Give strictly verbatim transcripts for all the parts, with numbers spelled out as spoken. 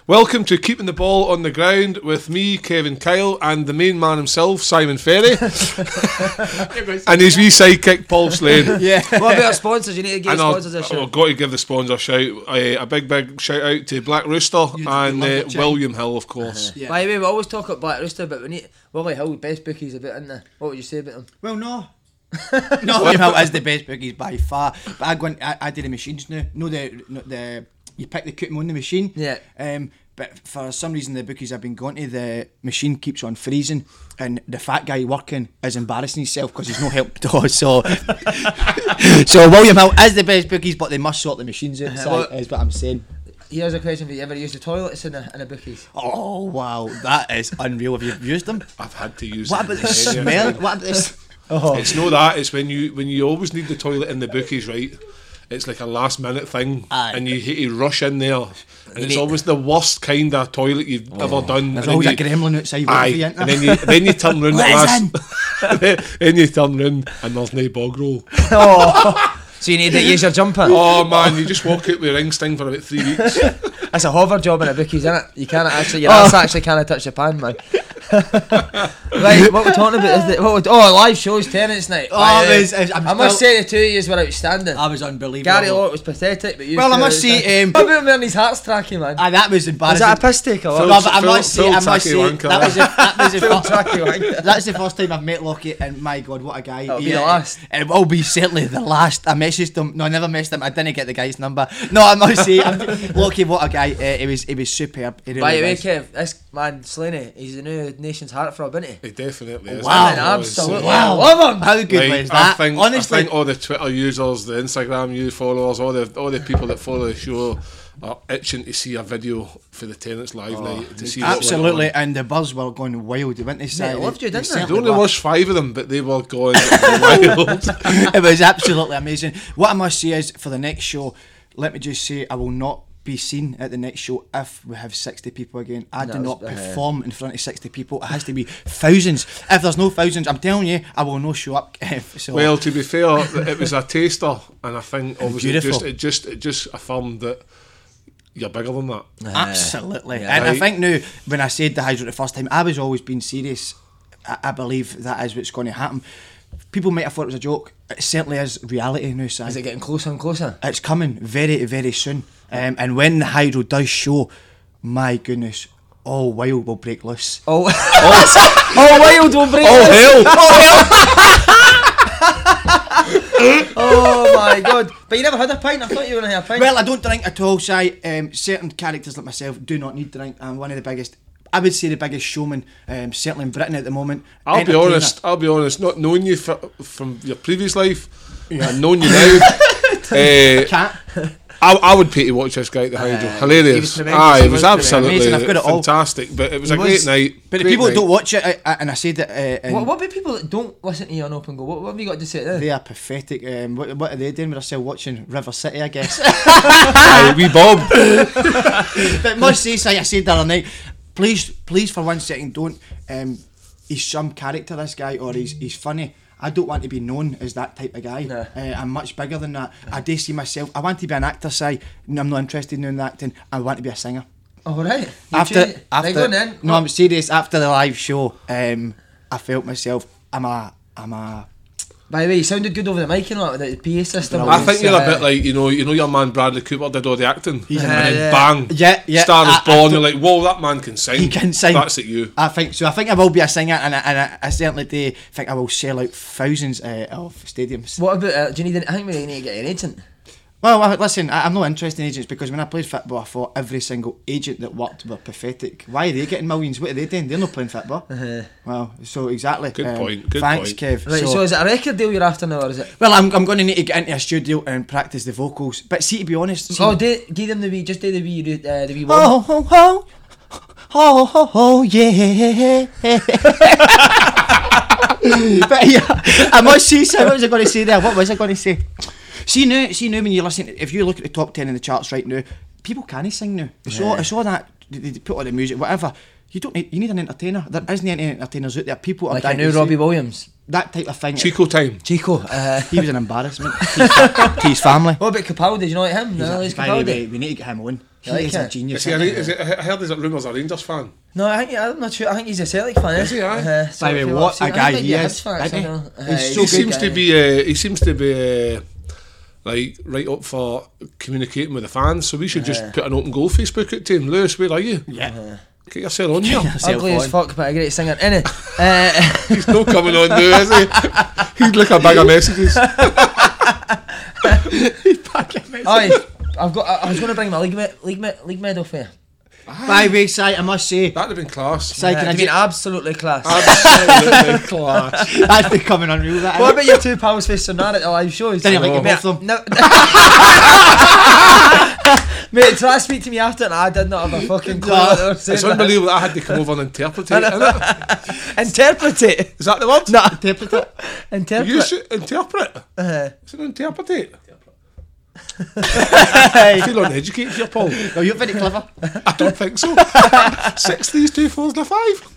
Welcome to Keeping the Ball on the Ground with me, Kevin Kyle, and the main man himself, Simon Ferry, and his wee sidekick, Paul Slane. Yeah. What about our sponsors? You need to give And sponsors I'll, a shout. I've got to give the sponsor a shout. Uh, a big, big shout out to Black Rooster You- and you love uh, it, Jay. William Hill, of course. Yeah. By the way, we always talk about Black Rooster, but we need Willie Hill, best bookies a bit, isn't there? What would you say about him? Well, no. No, William Hill is the best bookies by far. But I go in, I, I do the machines now. No, the no, the you pick the cutting on the machine. Yeah. Um. But for some reason, the bookies I've been going to, the machine keeps on freezing, and the fat guy working is embarrassing himself because he's no help at all. So, so William Hill is the best bookies, but they must sort the machines out. Well- Is what I'm saying. Here's a question for you: you ever used the toilets in a in a bookies? Oh wow, that is unreal. Have you used them? I've had to use What it. about the smell? What about this? Oh. It's no that. It's when you when you always need the toilet in the bookies, right? It's like a last minute thing, Aye. and you hate to rush in there, and You it's need- always the worst kind of toilet you've ever done. There's and always then a you- gremlin outside Aye, waiting for you, and isn't then there? you then you turn round at Listen. last, then you turn round and there's no bog roll. Oh, so you need to use your jumper. Oh man, you just walk out with ring sting for about three weeks. That's a hover job in a bookies, isn't it? You can't actually, your Oh. ass actually can't touch the pan, man. Right, what we're talking about is the, what we, oh, live shows, Tenants Night. Oh, By the it way, was- it was- I'm I must still- say the two of you were outstanding. I was unbelievable. Gary Lott was pathetic, but you Well, I two must were say, outstanding. um, What about him wearing his hearts tracky, man? Aye, that was Was embarrassing. that a piss take or Phil- what? No, but I Phil- must say, Phil I must Tacky say, wanker. that was the, that was the Phil first, Tacky wanker. that's the first time I've met Lockie, and my God, what a guy! It'll be He- the last. It will be certainly the last. I messaged him. No, I never messaged him. I didn't get the guy's number. No, I must say, I'm, Lockie, what a guy! Uh, he was, he was superb. He really By the way, was. Kev, this man Slaney, he's the new nation's heartthrob, isn't he? He definitely is. Wow. I know, Absolutely. Wow, Love him. How good Like, was that? I think, Honestly, I think all the Twitter users, the Instagram you followers, all the all the people that follow the show are itching to see a video for the Tenants live night to see what's absolutely. going on. And the buzz were going wild. They went to say, I loved you, didn't they? There only was five of them, but they were going wild. It was absolutely amazing. What I must say is, for the next show, let me just say, I will not be seen at the next show if we have sixty people again. I No, do not it's- uh, perform in front of sixty people. It has to be thousands. If there's no thousands, I'm telling you, I will not show up. So, Well, to be fair, it was a taster, and I think obviously it Beautiful. just it just it just affirmed that you're bigger than that. absolutely. yeah. And I Right. think now, when I said the Hydro the first time, I was always being serious. I, I believe that is what's going to happen. People might have thought it was a joke. It certainly is reality now, Si. Is it getting closer and closer? It's coming very, very soon. Um, and when the Hydro does show, my goodness, all wild will break loose. Oh, oh, oh wild will break. Oh hell! Oh my God! But you never had a pint. I thought you were gonna have a pint. Well, I don't drink at all, Si. Um, certain characters like myself do not need drink. I'm one of the biggest, I would say the biggest showman, um, certainly in Britain at the moment. I'll be Entertainer. honest. I'll be honest. Not knowing you f- from your previous life and knowing you now, uh, Can't. I, I would pay to watch this guy at the Hydro. he was Hilarious. tremendous, Aye, he it was was tremendous. absolutely Amazing, I've got it all. fantastic. But it was He a great was- night. But the great people that night. don't watch it, I, I, and I said that, uh, and what, what about people that don't listen to you on Open Go? What, what have you got to say to them? they are pathetic. Um, what, what are they doing with themselves watching River City, I guess? Aye, wee Bob. But must say, Si, I said the other night, please, please for one second, don't. Um, he's some character, this guy, or he's he's funny. I don't want to be known as that type of guy. No. Uh, I'm much bigger than that. I do see myself. I want to be an actor, Si. I'm not interested in doing acting. I want to be a singer. Oh right. You After, choose- after, Right, go on then. no, I'm serious. After the live show, um, I felt myself. I'm a, I'm a. By the way, you sounded good over the mic and all that, with the P A system. I think you're a Uh, bit like you know, you know your man Bradley Cooper did all the acting, He's and a- then yeah. bang, Yeah, yeah, Star is I- I Born. don't- You're like, whoa, that man can sing. He can sing. That's it, you. I think so. I think I will be a singer, and I, and I, I certainly do think I will sell out thousands uh, of stadiums. What about? Uh, do you need? An, I think we need to get an agent. Well, I- listen, I, I'm not interested in agents because when I played football, I thought every single agent that worked were pathetic. Why are they getting millions? What are they doing? They're not playing football. Uh-huh. Well, so exactly. Good um, point, good thanks, point. Kev. Right. So, So- is it a record deal you're after now, or is it? well, I'm, I'm going to need to get into a studio and practice the vocals. But see, to be honest, see, Oh, do, give them the wee. Just do the wee. Uh, the wee one. oh, oh, oh, oh, oh, oh, yeah. But yeah, I must say, so what was I going to say there? What was I going to say? See now, see now when you listen, if you look at the top ten in the charts right now, people can't sing now. It's all, it's all that they, they put all the music, whatever. You don't need, you need an entertainer. There isn't any entertainers out there. People are Like a dying new to see- Robbie Williams. that type of thing. Chico time. Chico. Uh, He was an embarrassment to his- to his family. what about Capaldi? Do you know like him? No, he's By the way, Capaldi. we need to get him on. He like is a it? genius. Is he a, isn't he? is it, I heard there's a rumours a Rangers fan. No, I think I'm not sure. I think he's a Celtic fan. Is he, aye? Uh, so By the if way, you what watch it, a I guy think he you're is, his fans, isn't he? I know. He's Uh, so He good seems guy. to be. Uh, he seems to be. Uh, like right up for communicating with the fans, so we should just Uh. put an open goal Facebook out to him. Lewis, where are you? Yeah. Get yourself on here. Ugly as fuck, but a great singer. Anyway, uh, He's not coming on now, is he? He'd look a bag of messages. aye, I've got. I, I was going to bring my league me, league me, league medal for you. By the way, Si, I must say, That'd have been class. Si, Uh, can I I mean, ju- absolutely class. Absolutely class. that's becoming unreal. That What about your two pals for Sonara at the live shows? Didn't like Oh. you both of them. No. Mate, try to speak to me after and I did not have a fucking clue what they were saying. It's unbelievable that I had to come over and interpret it, isn't it? Interpret it. Is that the word? No. Interpret it. Interpret. You should interpret. Uh, Is it interpret? I feel uneducated here, Paul. No, you're very clever. I don't think so. Six, these two fours, and a five.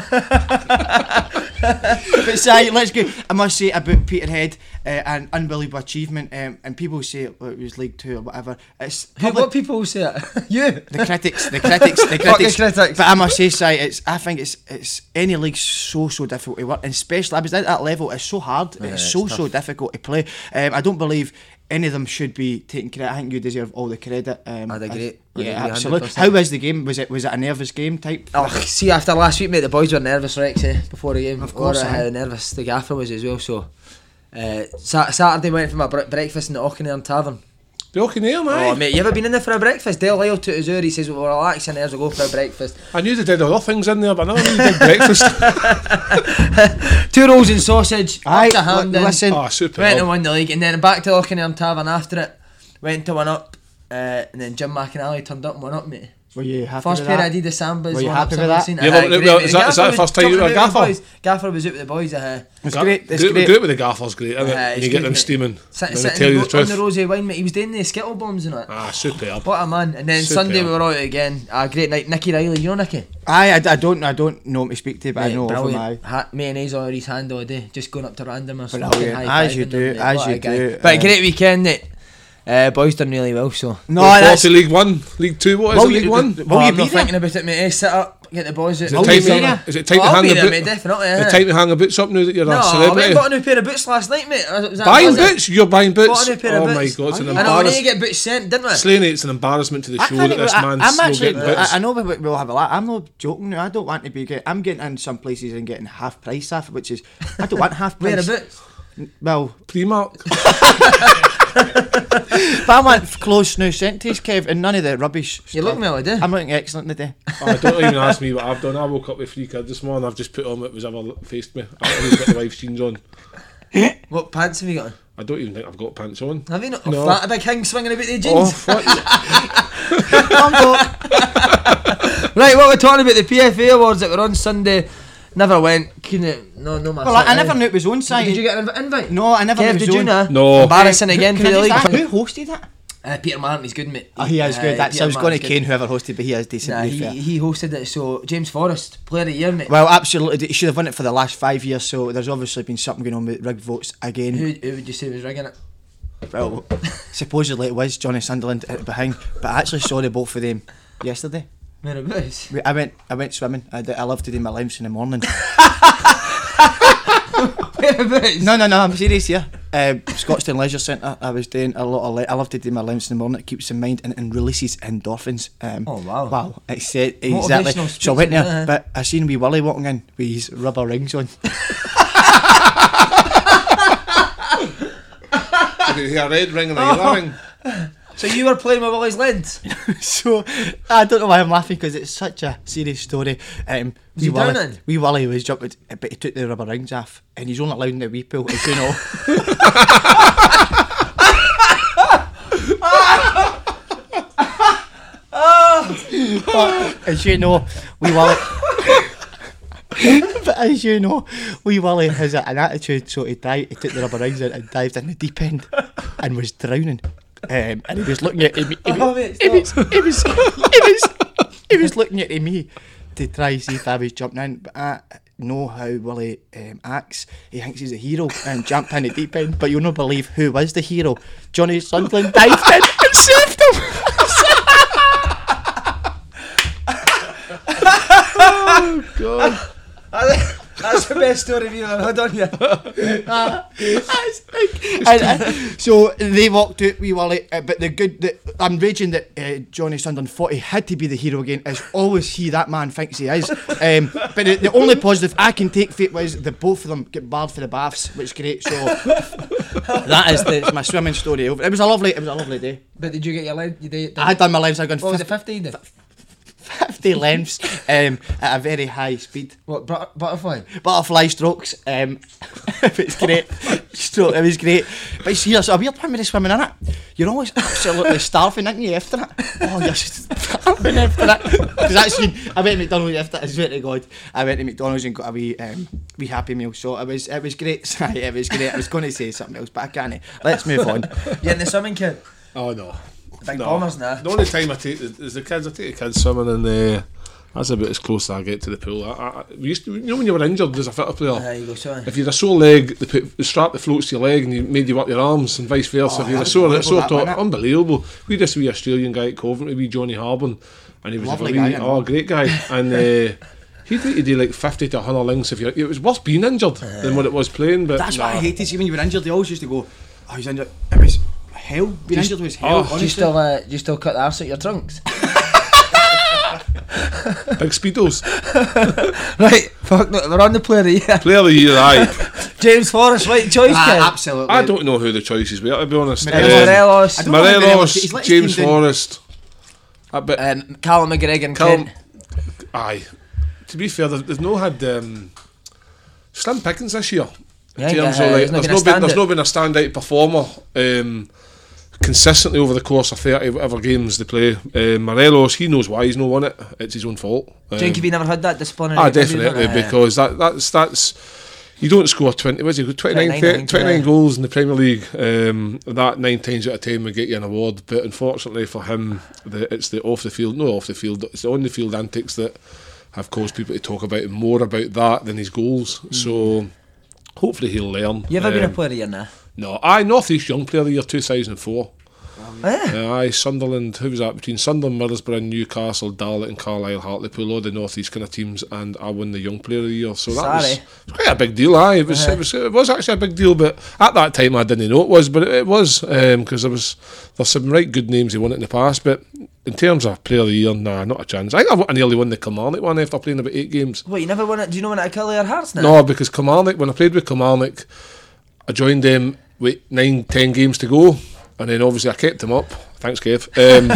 But Si, let's go. I must say about Peterhead, uh, an unbelievable achievement. Um, and people say well, it was League Two or whatever. It's who, public- what people say it? You. the critics, the critics, the Fucking critics. critics. But I must say, Si, it's I think it's it's any league's so so difficult to work, and especially I was at that level. It's so hard. Yeah, it's it's so tough. so difficult to play. Um, I don't believe any of them should be taking credit. I think you deserve all the credit. Um, I'd agree. I- I'd yeah, agree one hundred absolutely. percent. How was the game? Was it was it a nervous game type? Oh, see, after last week, mate, the boys were nervous, Rex, eh, before the game. Of course, Or, uh, aye. how nervous the gaffer was as well. So, uh, Sat- Saturday went for my bre- breakfast in the Auchinleirn Tavern. The Auchinleirn, Oh, mate. mate, you ever been in there for a breakfast? Dale Lyle took his hour. He says, well, we're relaxing there, so go for a breakfast. I knew they did other things in there, but I never knew they did breakfast. Two rolls and sausage, Aye, up to hand li- in, listen. Oh, super. went and won the league, and then back to the Auchinleirn Tavern after it. Went to one up, uh, and then Jim McInally turned up and won up, mate. Were you happy First with pair that? of Adidas Sambas. Were you one happy up with that? Seen. Yeah, Uh, but- great, well, mate. is that- is that the Gaffer first time you was were a jumping gaffer? out with the boys. Gaffer was out with the boys. Uh, It's Ga- great. It's do, great. do it with the gaffer's great, isn't it? Uh, And it's you get good, them mate. steaming. sit, Then they sitting tell you the on the truth. rosy wine, mate. He was doing the skittle bombs and that. Ah, superb. What a man! And then Superb. Sunday we were out again. A great night. Nicky Riley, you know Nicky? Aye, I, I don't I don't know him to speak to, but I Mate, know of him. Aye. brilliant. Ha- mayonnaise all over his hand all day, just going up to randomers. Brilliant. fucking high-fiving As you them, do, mate. as What you a guy. do, But uh, great weekend, mate. Uh, boys done really well, so. No, We're that's to League One, League Two. What is Well, it? League you- One. the- Well, Will you I'm be not there? thinking about it, mate. Eh, sit up, get the boys out. Is it Will time you be to there? is it time Oh, to I'll hang be the there, boot? mate, definitely. Is it eh. time to hang the boots up now that you're No, a I went celebrity? and bought a new pair of boots last night, mate. Was that- Buying was it? boots? You're buying boots? Bought a new pair of Oh my boots. god, it's an Oh, I yeah. know, we need to embarrassment. get boots sent, didn't we? Slaney, it's an embarrassment to the I show can't that this even- I- man's I'm still actually. getting I, boots. I know we, we'll have a lot. I'm not joking. now. I don't want to be get. I'm getting in some places and getting half price stuff, which is I don't want half Wear a price. boots. Well, Primark. but I want close now scented, Kev, and none of the rubbish. You look stuff. well, do. I'm looking excellent today. Oh, don't even ask me what I've done. I woke up with three kids this morning. I've just put on what was ever faced me. I haven't even got the wife's jeans on. What pants have you got on? I don't even think I've got pants on. Have you not? No. Oh, flat a big king swinging about the Oh, jeans. fuck. Right, what we're talking about, the P F A Awards that were on Sunday. Never went. Couldn't. No, no, my Well, I, I son, never eh. knew it was on site. Did you get an inv- invite? No, I never Kev, knew it did was you on. know? No. Embarrassing again Can for I the just league. ask, who hosted it? Uh, Peter Martin, he's good, mate. Oh, he is Uh, good. That's, Peter I was going to Martin's cane good. whoever hosted, but he is decent. Nah, to be he, fair. he hosted it. So James Forrest, player of the year, mate. Well, absolutely. He should have won it for the last five years. So there's obviously been something going on with rig votes again. Who, who would you say was rigging it? Well, supposedly it was Johnny Sunderland at behind, but I actually saw the both of them yesterday. Whereabouts? We- I went, I went swimming. I, d- I love to do my limbs in the morning. Whereabouts? no, no, no. I'm serious here. Uh, Scotstoun Leisure Centre. I was doing a lot of. Li- I love to do my limbs in the morning. It keeps the mind and, and releases endorphins. Um, Oh, wow. Wow! It's uh, exactly. Motivational So I went speech, there, uh-huh. but I seen wee Willie walking in with his rubber rings on. Did he have a red ring and a yellow ring? So you were playing with Willie's lens? So I don't know why I'm laughing because it's such a serious story. Um, Was he wee Willie, drowning? wee Willie was jumping, but he took the rubber rings off, and he's only allowed in the wee pool, as you know. But as you know, wee Willie. But as you know, wee Willie has a, an attitude, so he dived, he took the rubber rings out and dived in the deep end, and was drowning. Um, and he was looking at me. He, Oh, mate, he, was, he was, he was, he was looking at me to try and see if I was jumping in. But I know how Willie um, acts. He thinks he's a hero and jumped in the deep end. But you'll not believe who was the hero. Johnny Sunderland dived in and saved him. That's the best story we've ever had on here. and, uh, so they walked out, we were like, uh, but the good, the, I'm raging that uh, Johnny Sunderland thought he had to be the hero again, as always he, that man thinks he is. Um, but the, the only positive I can take for it was that both of them get barred for the baths, which is great. So that is the, my swimming story. It was a lovely, it was a lovely day. But did you get your leg? You did. I had done my lengths. I'd gone What was it? fifty, Fifty. You did? fifty lengths um, at a very high speed. What but- butterfly? Butterfly strokes. Um, it's great. So it was great. But see, it's a weird one with the swimming in it. You're always absolutely starving, aren't you, after it? Oh, you're starving after it. Because actually, I went to McDonald's after it. I swear to God, I went to McDonald's and got a wee, um, wee Happy Meal. So it was, it was great. Sorry, it was great. I was going to say something else, but I can't. Let's move on. You in the swimming kit? Oh no. Big No. bombers now. The only time I take the, is the kids. I take the kids swimming, and uh, that's about as close as I get to the pool. I, I, we used to, you know, when you were injured as a fitter player, There you go, sorry. if you had a sore leg, they put the strap that floats to your leg, and you made you work your arms, and vice versa. Oh, if you had a that's sore, unbelievable, sore that, top, wasn't it? unbelievable. We had this wee Australian guy at Coventry, wee Johnny Harbin, and he was Lovely a wee, guy, I know. oh, great guy, and. Uh, He'd need to do like fifty to one hundred links if you. It was worse being injured than what it was playing. But That's nah. what I hated. See, when you were injured, they always used to go, oh, he's injured. It was hell. Being injured was hell, oh, honestly. Do you still, uh, do you still cut the arse out your trunks? Big speedos. Right, fuck no, we're on the player of the year. Player of the year, aye. James Forrest, right choice, Ah, kid. absolutely. I don't know who the choices were, to be honest. Morelos. Morelos, I don't know how Morelos- Morelos, he's let his James team down. Forrest. A bit, um, Callum McGregor and Callum- Kent. aye. To be fair, they've, they've no had um, slim pickings this year. In Yeah, terms yeah, of like, there's not there's, been a no been, there's standout. not been a standout performer um, consistently over the course of thirty whatever games they play. Um, Morelos, he knows why he's not won it. It's his own fault. Do you think Um, if you never had that disciplinary? Ah, review, don't definitely, it? because that that's that's you don't score twenty. Was it twenty-nine, twenty-nine, thirty, twenty-nine yeah. goals in the Premier League? Um, that nine times out of ten would get you an award. But unfortunately for him, the, it's the off the field, no off the field, it's the on the field antics that have caused people to talk about more about that than his goals. Mm. So hopefully he'll learn. You ever um, been a player of the year now? No, I North East Young Player of the Year two thousand four. Eh? Uh, aye, Sunderland, who was that? Between Sunderland, Middlesbrough, Newcastle, Darlington, Carlisle, Hartlepool, all the North East kind of teams, and I won the Young Player of the Year. So that was, Sorry. it was quite a big deal, aye. It was, Uh-huh. it was it was actually a big deal, but at that time I didn't know it was, but it, it was, because there was there's some right good names who won it in the past, but in terms of Player of the Year, nah, not a chance. I think I nearly won the Kilmarnock one after playing about eight games. What, you never won it? Do you know when it killed your hearts now? No, because Kilmarnock, when I played with Kilmarnock, I joined them with nine, ten games to go, and then obviously I kept them up. Thanks, Kev. Um,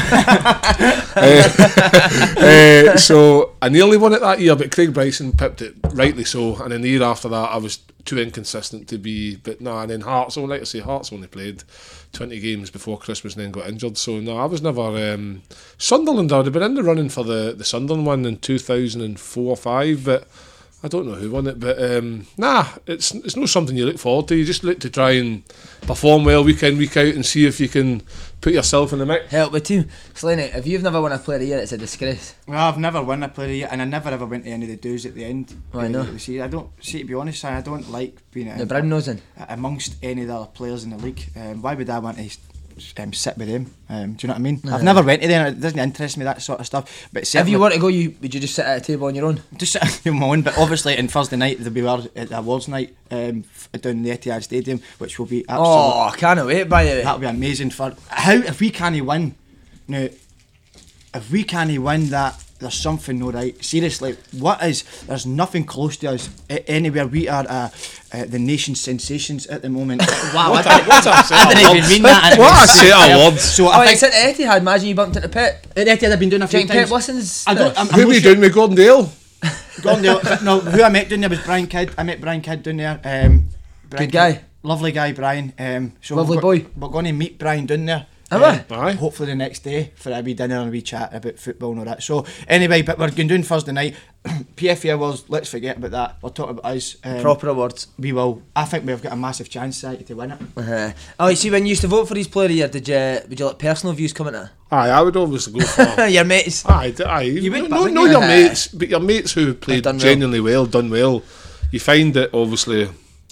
uh, uh, so I nearly won it that year, but Craig Bryson pipped it, rightly so. And then the year after that, I was too inconsistent to be. But no, and then Hearts, oh, like I say, Hearts only played twenty games before Christmas and then got injured. So no, I was never. Um, Sunderland, I'd have been in the running for the, the Sunderland one in two thousand four or five, but I don't know who won it, but um, nah, it's it's not something you look forward to. You just look to try and perform well week in, week out, and see if you can put yourself in the mix. Help with team. Slaney, if you've never won a player of the year, it's a disgrace. Well, I've never won a player of the year, and I never ever went to any of the do's at the end. Oh, I know. See, I don't. See, to be honest, I don't like being The a, brown nosing. amongst any of the other players in the league. Um, why would I want to um, sit with them? Um, do you know what I mean? Uh-huh. I've never went to them. It doesn't interest me, that sort of stuff. But If certainly, you want to go, you would you just sit at a table on your own? just sit on my own. But obviously, on Thursday night there'll be our- at the awards night um, f- down in the Etihad Stadium, which will be absolutely. Oh, I can't wait, by the way. That'll be amazing for how if we can't win now. If we can't win that, there's something no right. Seriously, what is? There's nothing close to us a- anywhere. We are uh, uh, the nation's sensations at the moment. Wow, I didn't, What's that I didn't even mean that. What a set of words. So Oh, I it's think at Etihad. Imagine you bumped into Pip. at Etihad I've been doing a Do you few think Pip times. listens? I don't. to I'm, this? Who I'm were you not sure- doing with Gordon Dale? Gordon Dale. No, who I met down there was Brian Kidd. I met Brian Kidd down there. Um, Brian Good guy. Kidd, lovely guy, Brian. Um, so Lovely we're go- boy. We're going to meet Brian down there. Are um, we? Aye. Hopefully the next day for a wee dinner and a wee chat about football and all that. So anyway, but we're going doing Thursday night. P F A Awards, let's forget about that. We'll talk about us. Um, Proper awards. We will. I think we've got a massive chance uh, to win it. Uh-huh. Oh, you see, when you used to vote for his player of the year, did you, would you let personal views come into Aye, I would obviously go for. it? Your mates. Aye, d- aye. You would, no, but no, wouldn't no you? your Uh, mates, but your mates who played done well. genuinely well, done well. You find that obviously.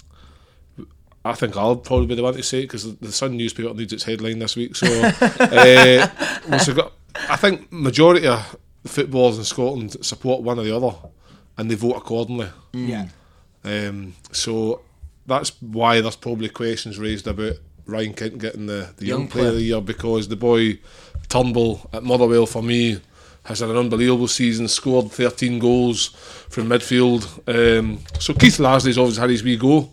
I think I'll probably be the one to say it because the Sun newspaper needs its headline this week. So, uh, once we've got, I think majority of the footballers in Scotland support one or the other. and they vote accordingly. Yeah. Um, so that's why there's probably questions raised about Ryan Kent getting the, the young, Young player of the year, because the boy Turnbull at Motherwell for me has had an unbelievable season, scored thirteen goals from midfield. Um, so Keith Lasley's always had his wee go.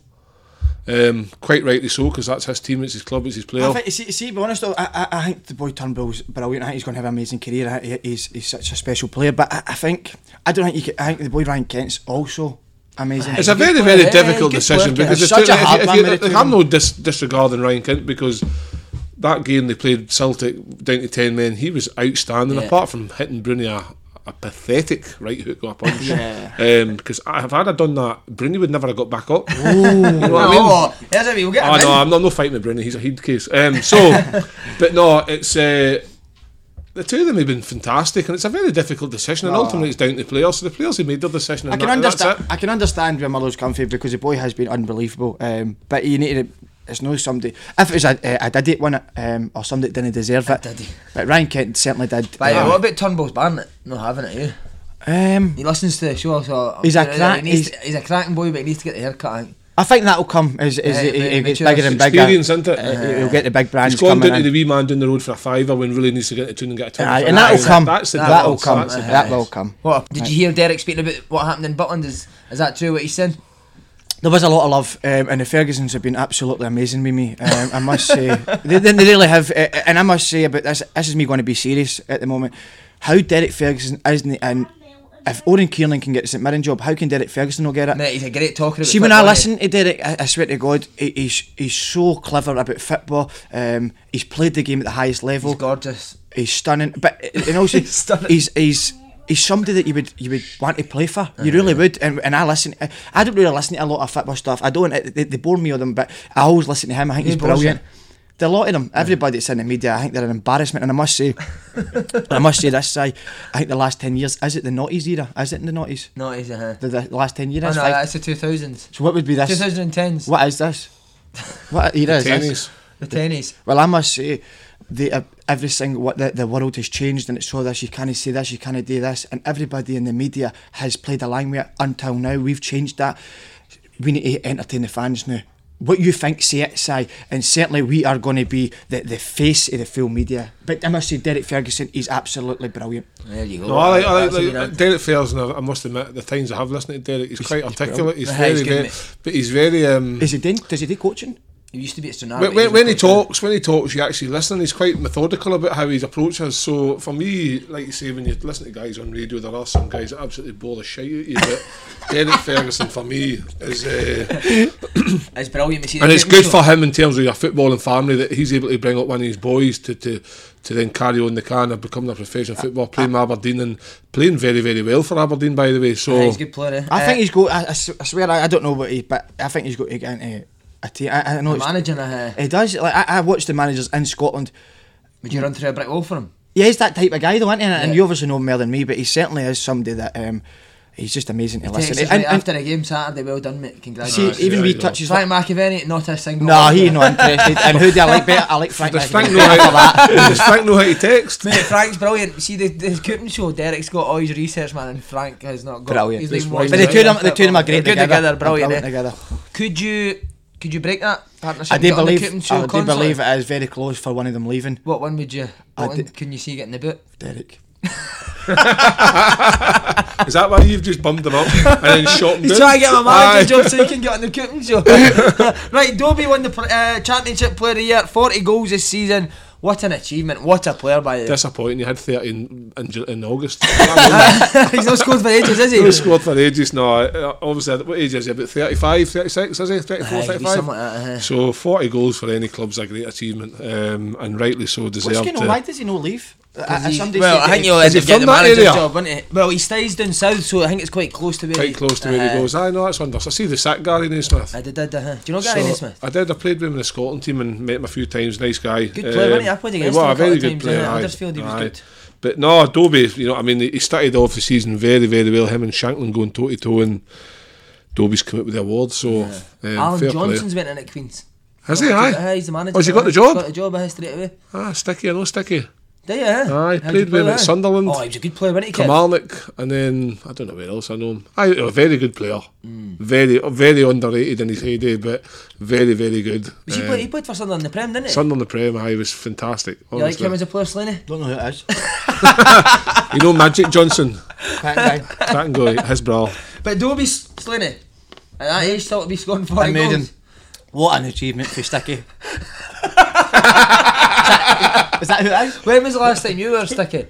Um, quite rightly so, because that's his team, it's his club, it's his player. I think, see, see, to be honest though, I, I, I think the boy Turnbull's brilliant. I think he's going to have an amazing career. I think he's, he's such a special player. But I, I think, I don't think you can, I think the boy Ryan Kent's also amazing. It's a Good very, player, very yeah, difficult good decision, player. because It's it's such a if you- hard if one you- with the like, two I'm of no dis- disregarding Ryan Kent, because that game they played Celtic down to ten men, he was outstanding, Yeah. apart from hitting Bruni a, a pathetic right hook or a punch. Yeah. Because I have had I done that, Bruni would never have got back up. You know what I mean? Oh, there's a wee, we'll get him Oh no, in. I'm not no fighting with Bruni. He's a head case. Um, so, but no, it's uh, the two of them have been fantastic, and it's a very difficult decision. And Oh. ultimately, it's down to the players. So the players have made their decision. I And can that, and that's understand. it. I can understand where Motherwell's come from, because the boy has been unbelievable. Um, but you need to. It's no somebody. If it was a, a, a Diddy won it, um, or somebody that didn't deserve it. Diddy. But Ryan Kent certainly did. By the way, Um, what about Turnbull's Barnett? Not having it, you. um, He listens to the show, so He's a he crack- needs he's- to- he's a cracking boy, but he needs to get the haircut. I think. I think that'll come as, as Yeah, he, he very gets mature. bigger and bigger. Experience, isn't it? Uh, he'll get the big brands He's gone coming down to in. the wee man down the road for a fiver when really needs to get to tune and get a twenty. Aye, and that'll come. That's the That'll difference. come. That's the That difference. will come. What did you hear Derek speaking about what happened in Butland? Is is that true? What he said? There was a lot of love, um, and the Fergusons have been absolutely amazing with me. Um, I must say, they, they really have. Uh, and I must say about this, this is me going to be serious at the moment. How Derek Ferguson isn't, and if Oren Kiernan can get the St Mirren job, how can Derek Ferguson not get it? Mate, he's a great talker. About See, when I football, listen to Derek, I, I swear to God, he, he's he's so clever about football. Um, he's played the game at the highest level. he's gorgeous. He's stunning, but and also He's stunning. he's he's he's somebody that you would you would want to play for. You really would. And, and I listen. I, I don't really listen to a lot of football stuff. I don't. They, they bore me with them, but I always listen to him. I think He he's bores brilliant. The lot of them, everybody that's in the media, I think they're an embarrassment. And I must say, I must say this, Si, I think the last ten years, is it the noughties era? Is it in the noughties? No, he's a. Uh, The, the last ten years? oh no, Five- that's the two thousands. so what would be this? twenty tens. What is this? What era is this? Tennis. The tennies. Well, I must say, the uh, every single what the, the world has changed, and it's so this you can't say this, you can't do this, and everybody in the media has played along with it until now. We've changed that. We need to entertain the fans now. What you think, say it, Si, and certainly we are going to be the, the face of the full media. But I must say, Derek Ferguson, he's absolutely brilliant. There you go. No, I like, I like, That's a like, good answer. Derek Ferguson. I I must admit, the times I have listened to Derek, he's, quite articulate. He's Yeah, very, he's good, very, mate. but he's very. Um, Is he doing? Does he do coaching? He used to be at Stranraer. when, when, when he talks, when he talks, you actually listen. He's quite methodical about how his approach is. So for me, like you say, when you listen to guys on radio, there are some guys that absolutely bore the shit out of you. But Derek Ferguson, for me, is. Uh, It's brilliant. We see And the it's cooking good show. for him in terms of your footballing family that he's able to bring up one of his boys to, to, to then carry on the can of becoming a professional footballer, playing with Aberdeen and playing very, very well for Aberdeen, by the way. So Yeah, he's a good player. Eh? I Uh, think he's got. I, I s- I swear, I, I don't know what he, but I think he's got to get into a team. I, I know a it's, managing a. Uh, he does. Like I, I watched the managers in Scotland. would you run through a brick wall for him? Yeah, he's that type of guy, though, isn't he? And Yeah. you obviously know him more than me, but he certainly is somebody that um, he's just amazing to listen Texas to. right And, and after a game Saturday, well done, mate. see, Congratulations. even yeah, we you know. touches. Frank McAvenny, not a single. No, word. he's not interested. And who do I like better? I like Frank. does McAvenny. Frank know how to, does Frank know how to text? Mate, Frank's brilliant. See the the Cooping show. Derek's got all his research, man, and Frank has not got. Brilliant. He's Just like one- watching But the two of them, it. the two of them are great They're good together. together. Brilliant. Brilliant eh? together. Could you could you break that partnership? I and do get on the believe. Cooping show I do constantly? believe it is very close for one of them leaving. What one would you? I What one d- can you see getting the boot? Derek. Is that why you've just bummed him up and then shot him He's down? trying to get my manager Aye. job so he can get on the Cooping show. Right, Dobie won the uh, championship player of the year, forty goals this season. What an achievement! What a player by the Disappointing. You had thirty in, in, Ju- in August. He's not scored for ages, is he? He scored for ages now. Uh, Obviously, what age is he? About thirty-five, thirty-six, is he? thirty-four, Aye, he'd be thirty-five? something like that, uh-huh. So forty goals for any club's a great achievement, um, and rightly so What's deserved. going on? to- Why does he not leave? Uh, He- somebody well, said I that think he- he'll Is end he up getting from the that manager's area? job, won't he? Well, he stays down south, so I think it's quite close to where Quite he, close to where he uh, goes. I know that's wonderful. I see the sack Gary Naismith. I did, did uh, do you know Gary So, Naismith? I did. I played with him in the Scotland team and met him a few times. Nice guy. Good player, wasn't he? I played he against was him a a very couple of good times, player. yeah, aye. Huddersfield, he was Aye. good. But no, Dobie, you know, I mean, he started off the season very, very well. Him and Shanklin going toe to toe, and Dobie's come out with the award. So, um, Alan fair Johnson's went in at Queen's. play. Has he? Got- Aye. He's the manager. Oh, has he got aye. the job? Got the job, aye, straight away. Ah, Sticky. I know Sticky. Do you? eh? Aye, How'd played you play with him at that? Sunderland. Oh, he was a good player, wasn't he, kid? Kilmarnock, and then I don't know where else I know him. Aye, a very good player, Mm. very very underrated in his heyday, but very very good. Was he, Um, play, he played for Sunderland in the Prem, didn't he? Sunderland the Prem, aye, was fantastic. You like Honestly. him as a player, Slaney? Don't know who it is. You know Magic Johnson, Can't guy. that and go his bra. But Dobie Slaney, at that age, still to be scoring forty I made him. goals. What an achievement for Sticky. is, that, is that who it is? When was the last time you were sticky?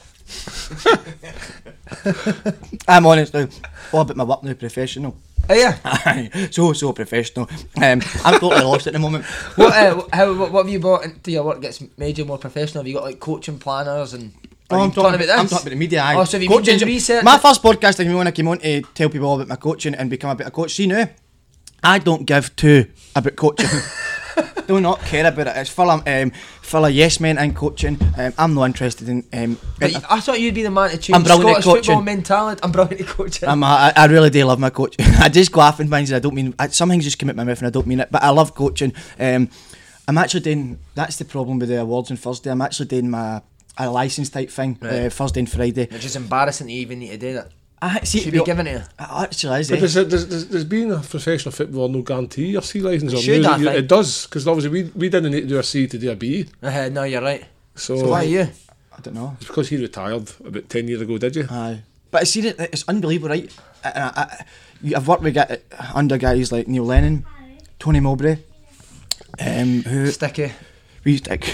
I'm honestly all about my work now, professional. Oh yeah. Aye, so so professional. Um, I'm totally lost at the moment. What, uh, how, what, what have you brought into your work gets made you more professional? Have you got like coaching planners and? Oh, are I'm you talking, about about, this? I'm talking about the media. Aye. Oh, so have you been Coaching- doing research? My first podcast, I came when I came on to tell people all about my coaching and become a better coach. See now, I don't give two about coaching. Do not care about it. It's full of um, full of yes men and coaching. Um, I'm not interested in. Um, But in- I thought you'd be the man to change I'm brilliant at Scottish football coaching. mentality. I'm brilliant at coaching. I'm a, I, I really do love my coach. I just go off and things and I don't mean I, some things just come out my mouth and I don't mean it. But I love coaching. Um, I'm actually doing. That's the problem with the awards on Thursday. I'm actually doing my a license type thing Right. uh, Thursday and Friday. It's just embarrassing that you even need to do that. I see. Should be given to you. It actually is. But Eh? there's, there's, there's, there's been a professional footballer no guarantee your C licence It or should, no, I you- think. it does, because obviously we we didn't need to do a C to do a B, Uh, no, you're right. so, So why are you? I don't know. it's because he retired about ten years ago, did you? Aye. But I see it. It's unbelievable, right? I, I, I, you- I've worked with guy, under guys like Neil Lennon, Tony Mowbray, um, who Sticky. we used to.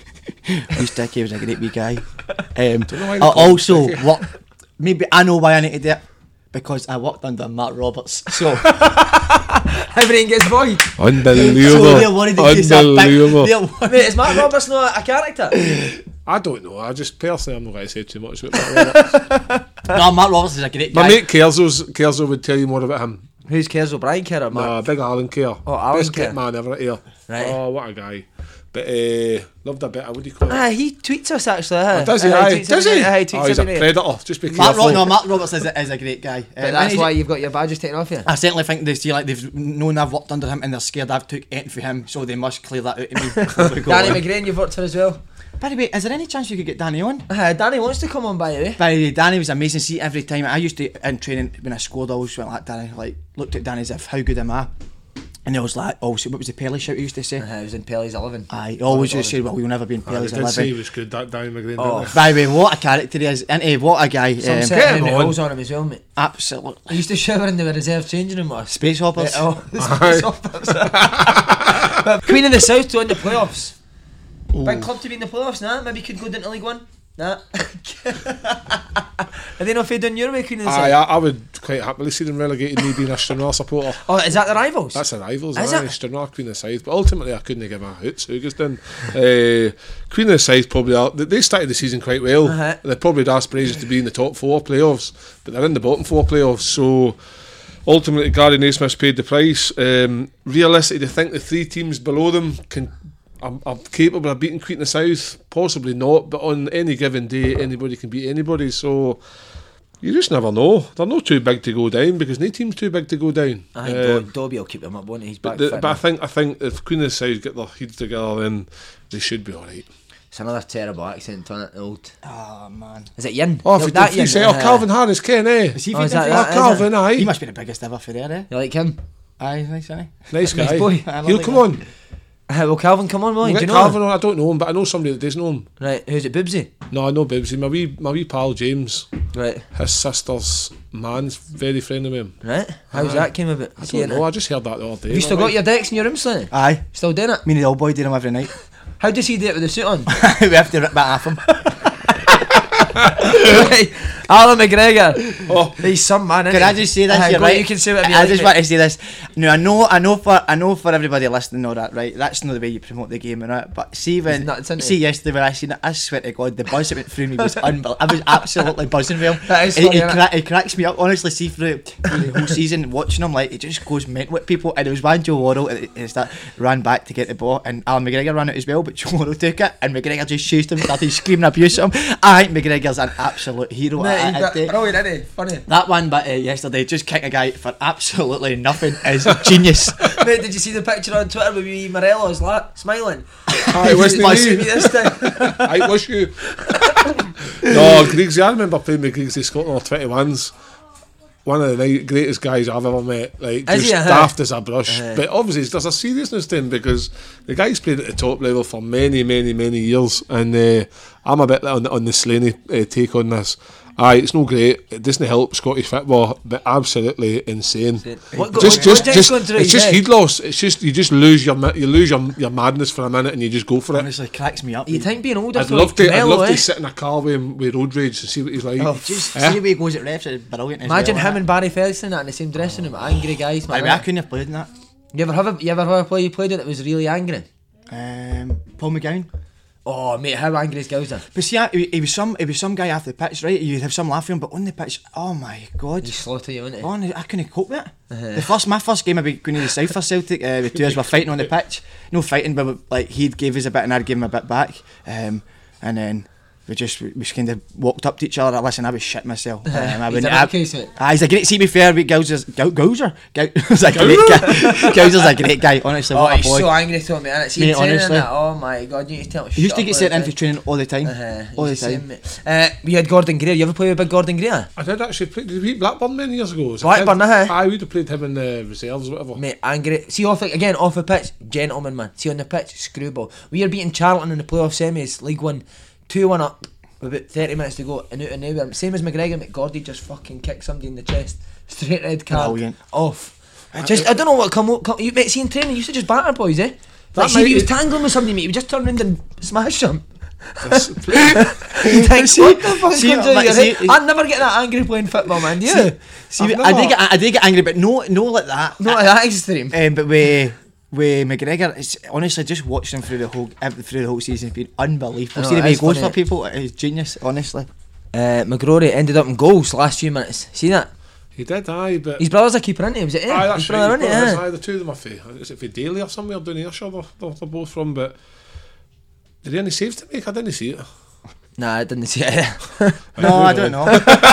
we Sticky was a great wee guy. Um, know why I they call him also Sticky. work. Maybe I know why I need to do it because I worked under Matt Roberts. So Everything gets void. Unbelievable. So they're worried in case I'm back- Unbelievable. they're worried. Mate, is Matt Roberts not a character? I don't know. I just personally, I'm not going to say too much about that. No, Matt Roberts is a great guy. My mate Kerzo's, Kerzo would tell you more about him. Who's cares? O'Brien care or Matt? Nah, big Alan Kerr. Oh, Alan Best Kerr. kept man ever here. Right. Oh, what a guy. But uh, loved a bit. What do you call it? Ah, he tweets us actually. Uh, Does he? uh, Aye. tweets Does every he? night. Aye, Oh, tweets he's a every night. predator. Just be Matt careful. Ro- no, Matt Roberts is a, is a great guy. But Um, that's he's- why you've got your badges taken off you. I certainly think they see like they've known I've worked under him and they're scared I've took anything for him, so they must clear that out of me. before we go Danny on. McGrain, you've worked for as well. By the way, is there any chance you could get Danny on? Uh, Danny wants to come on, by the way. By the way, Danny was amazing. See, every time I used to in training when I scored, I always went like Danny, like looked at Danny as if how good am I? And I was like, oh, so what was the Pelly shout he used to say? Uh, he was in Pelly's eleven. I always used to say, well, we'll never be in Aye, Pelly's they did say he eleven. was good, that Danny McGrain. Oh. didn't By the way, what a character he is, and what a guy. Some Um, set get him of on. holes on him as well, mate. absolutely. He used to shower in the reserve changing room with us. Space hoppers. Uh, oh, the Aye. Space Hoppers. But Queen of the South to win the playoffs. Big club to be in the playoffs, nah? Maybe could go down to League One. Nah. Are they not fed down your way, Queen of the Aye, South? I, I would quite happily see them relegated, me being a Stranraer supporter. Oh, is that the rivals? That's the rivals, Is aye. it? Stranraer, Queen of the South. But ultimately, I couldn't give a hoot. So just then, uh, Queen of the South probably are. They, they started the season quite well. Uh-huh. They probably had aspirations to be in the top four playoffs, but they're in the bottom four playoffs. So ultimately, Gary Naismith's paid the price. Um, realistically, to think the three teams below them can. I'm, I'm capable of beating Queen of the South, possibly not, but on any given day, anybody can beat anybody. So you just never know. They're not too big to go down because no team's too big to go down. I think Um, Do- Dobby will keep them up, won't he? He's back but, the, fit but I now. think I think if Queen of the South get their heads together, then they should be all right. It's another terrible accent on it, old. Oh man. Is it Yin? Oh, No, if that you Yin, say, oh, uh, Calvin Harris, Ken, eh? Is he Oh, is feeding that- for Oh, that- you? Calvin, He aye. must be the biggest ever for there, eh? You like him? Aye, nice, aye. Nice guy. Nice boy. I love He'll that come guy. on. Uh, well, Calvin, come on, will you? We'll Do you get know Calvin him? on. I don't know him, but I know somebody that does know him. Right, who's it, Bibsy? No, I know Bibsy. My wee, my wee pal James, Right, his sister's man's very friendly with him. right. How's Aye. that came about? I don't know. I just heard that the other day. Have you still My got wife- your decks in your room, Slaney? Aye. Still doing it? Me and the old boy do them every night. How does he do it with the suit on? We have to rip that off him. Right, Alan McGregor. Oh, He's some man, isn't Can I he? just say this? Aye, You're go, right. You can say whatever you I like, just mate. want to say this. No, I know, I know for, I know for everybody listening, all that, right? That's not the way you promote the game and that. But see when, He's nuts, isn't he? see yesterday when I seen it, I swear to God, the buzz that went through me was unbelievable. I was absolutely buzzing with him. That is he, funny, he, innit? cra- he cracks me up. Honestly, see through, through the whole season watching him, like he just goes mental with people. And it was when Joe Worrell and and that ran back to get the ball, and Alan McGregor ran it as well, but Joe Worrell took it, and McGregor just chased him, started screaming abuse at him. I think McGregor's an an absolute hero. Mate, at he's that bit day. brilliant, isn't he? Funny. That one bit uh, yesterday, just kick a guy for absolutely nothing, is genius. Mate, did you see the picture on Twitter with me, Morelos, la- smiling? I wish He was me. me this time. I wish you. No, Griggsy, I remember playing with Griggsy Scotland twenty-ones. One of the ni- greatest guys I've ever met. Like, Is just he, uh-huh? daft as a brush. Uh-huh. But obviously, there's a seriousness to him because the guy's played at the top level for many, many, many years. And uh, I'm a bit on, on the Slaney uh, take on this. Aye, it's no great. It doesn't help Scottish football, but absolutely insane. What go- just, what- just, what just, going through it's his just head? heat loss. It's just you just lose your ma- you lose your your madness for a minute and you just go for it. Honestly, cracks me up. You think being older? I'd so love like to. I'd Canelo, love eh? to sit in a car with him with road rage and see what he's like. Oh, Just Eh? see the way he goes at refs, it's brilliant. As Imagine well, him innit? and Barry Ferguson in the same dressing room, angry guys, man. I mean, I couldn't have played in that. You ever have a, you ever have a play you played it that was really angry? Um, Paul McGowan. Oh mate, how angry is Gowser? But see, I, he, he was some, he was some guy off the pitch, right? You'd have some laughing, but on the pitch, oh my god, He slaughter you, innit? on, I couldn't cope with it. The first, my first game, I be going to the South for Celtic. Uh, the two of us were fighting on the pitch. No fighting, but like he'd gave us a bit and I'd give him a bit back. Um, and then we just we, we kind of walked up to each other. Listen, I was shit myself. Um, I He's wouldn't- a I- nutcase, mate. Ah, he's a great. See, to be fair, with Gowser's Gow- Gowser, Gowser's a great guy. Gowser's a great guy. Honestly, Oh, what a he's boy. so angry to me, innit? See, Mate, him training honestly. and that. Oh my god, you need to tell him. He used to shut get up sent all in the for training all the time. time. Uh-huh, all the he's the time. same, mate. Uh, we had Gordon Greer. You ever play with Big Gordon Greer? I did actually play. Did we beat Blackburn many years ago? As a Blackburn, kid? uh-huh. Aye, we'd have played him in the reserves or whatever. Mate, angry. See, off the, again, off the pitch, gentleman, man. See, on the pitch, screwball. We are beating Charlton in the playoff semis, League One, two one up, with about thirty minutes to go, and out of nowhere, same as McGregor, McGordy just fucking kicked somebody in the chest, straight red card, Brilliant. off. Just, I don't know what come, come you mate, see in training, you used to just batter boys, eh? That Like, see, if he might- was tangling with somebody, mate, he would just turn around and smash them. This- You think, See- what the fuck see, comes out of like, your see- head? I'd never get that angry playing football, man, do you? See, see, I've I never- did get, I did get angry, but no, no like that. Not like that extreme. Um, but with with McGregor, it's honestly just watching him through the whole ev- through the whole season has been unbelievable. I know, See the it way he is goes funny. for people, it's genius. Honestly, Uh, McGrory ended up in goals last few minutes. See that? he did, aye, but. His brother's a keeper, isn't he? Was it him? Aye, His that's brother, right. isn't He's it? got Yeah. his- aye, the two of them are for. Is it for Daly or somewhere down Ayrshire? They're, they're, they're both from, but. Did he any saves to make? I didn't see it. Nah, I didn't see it. no, I don't know.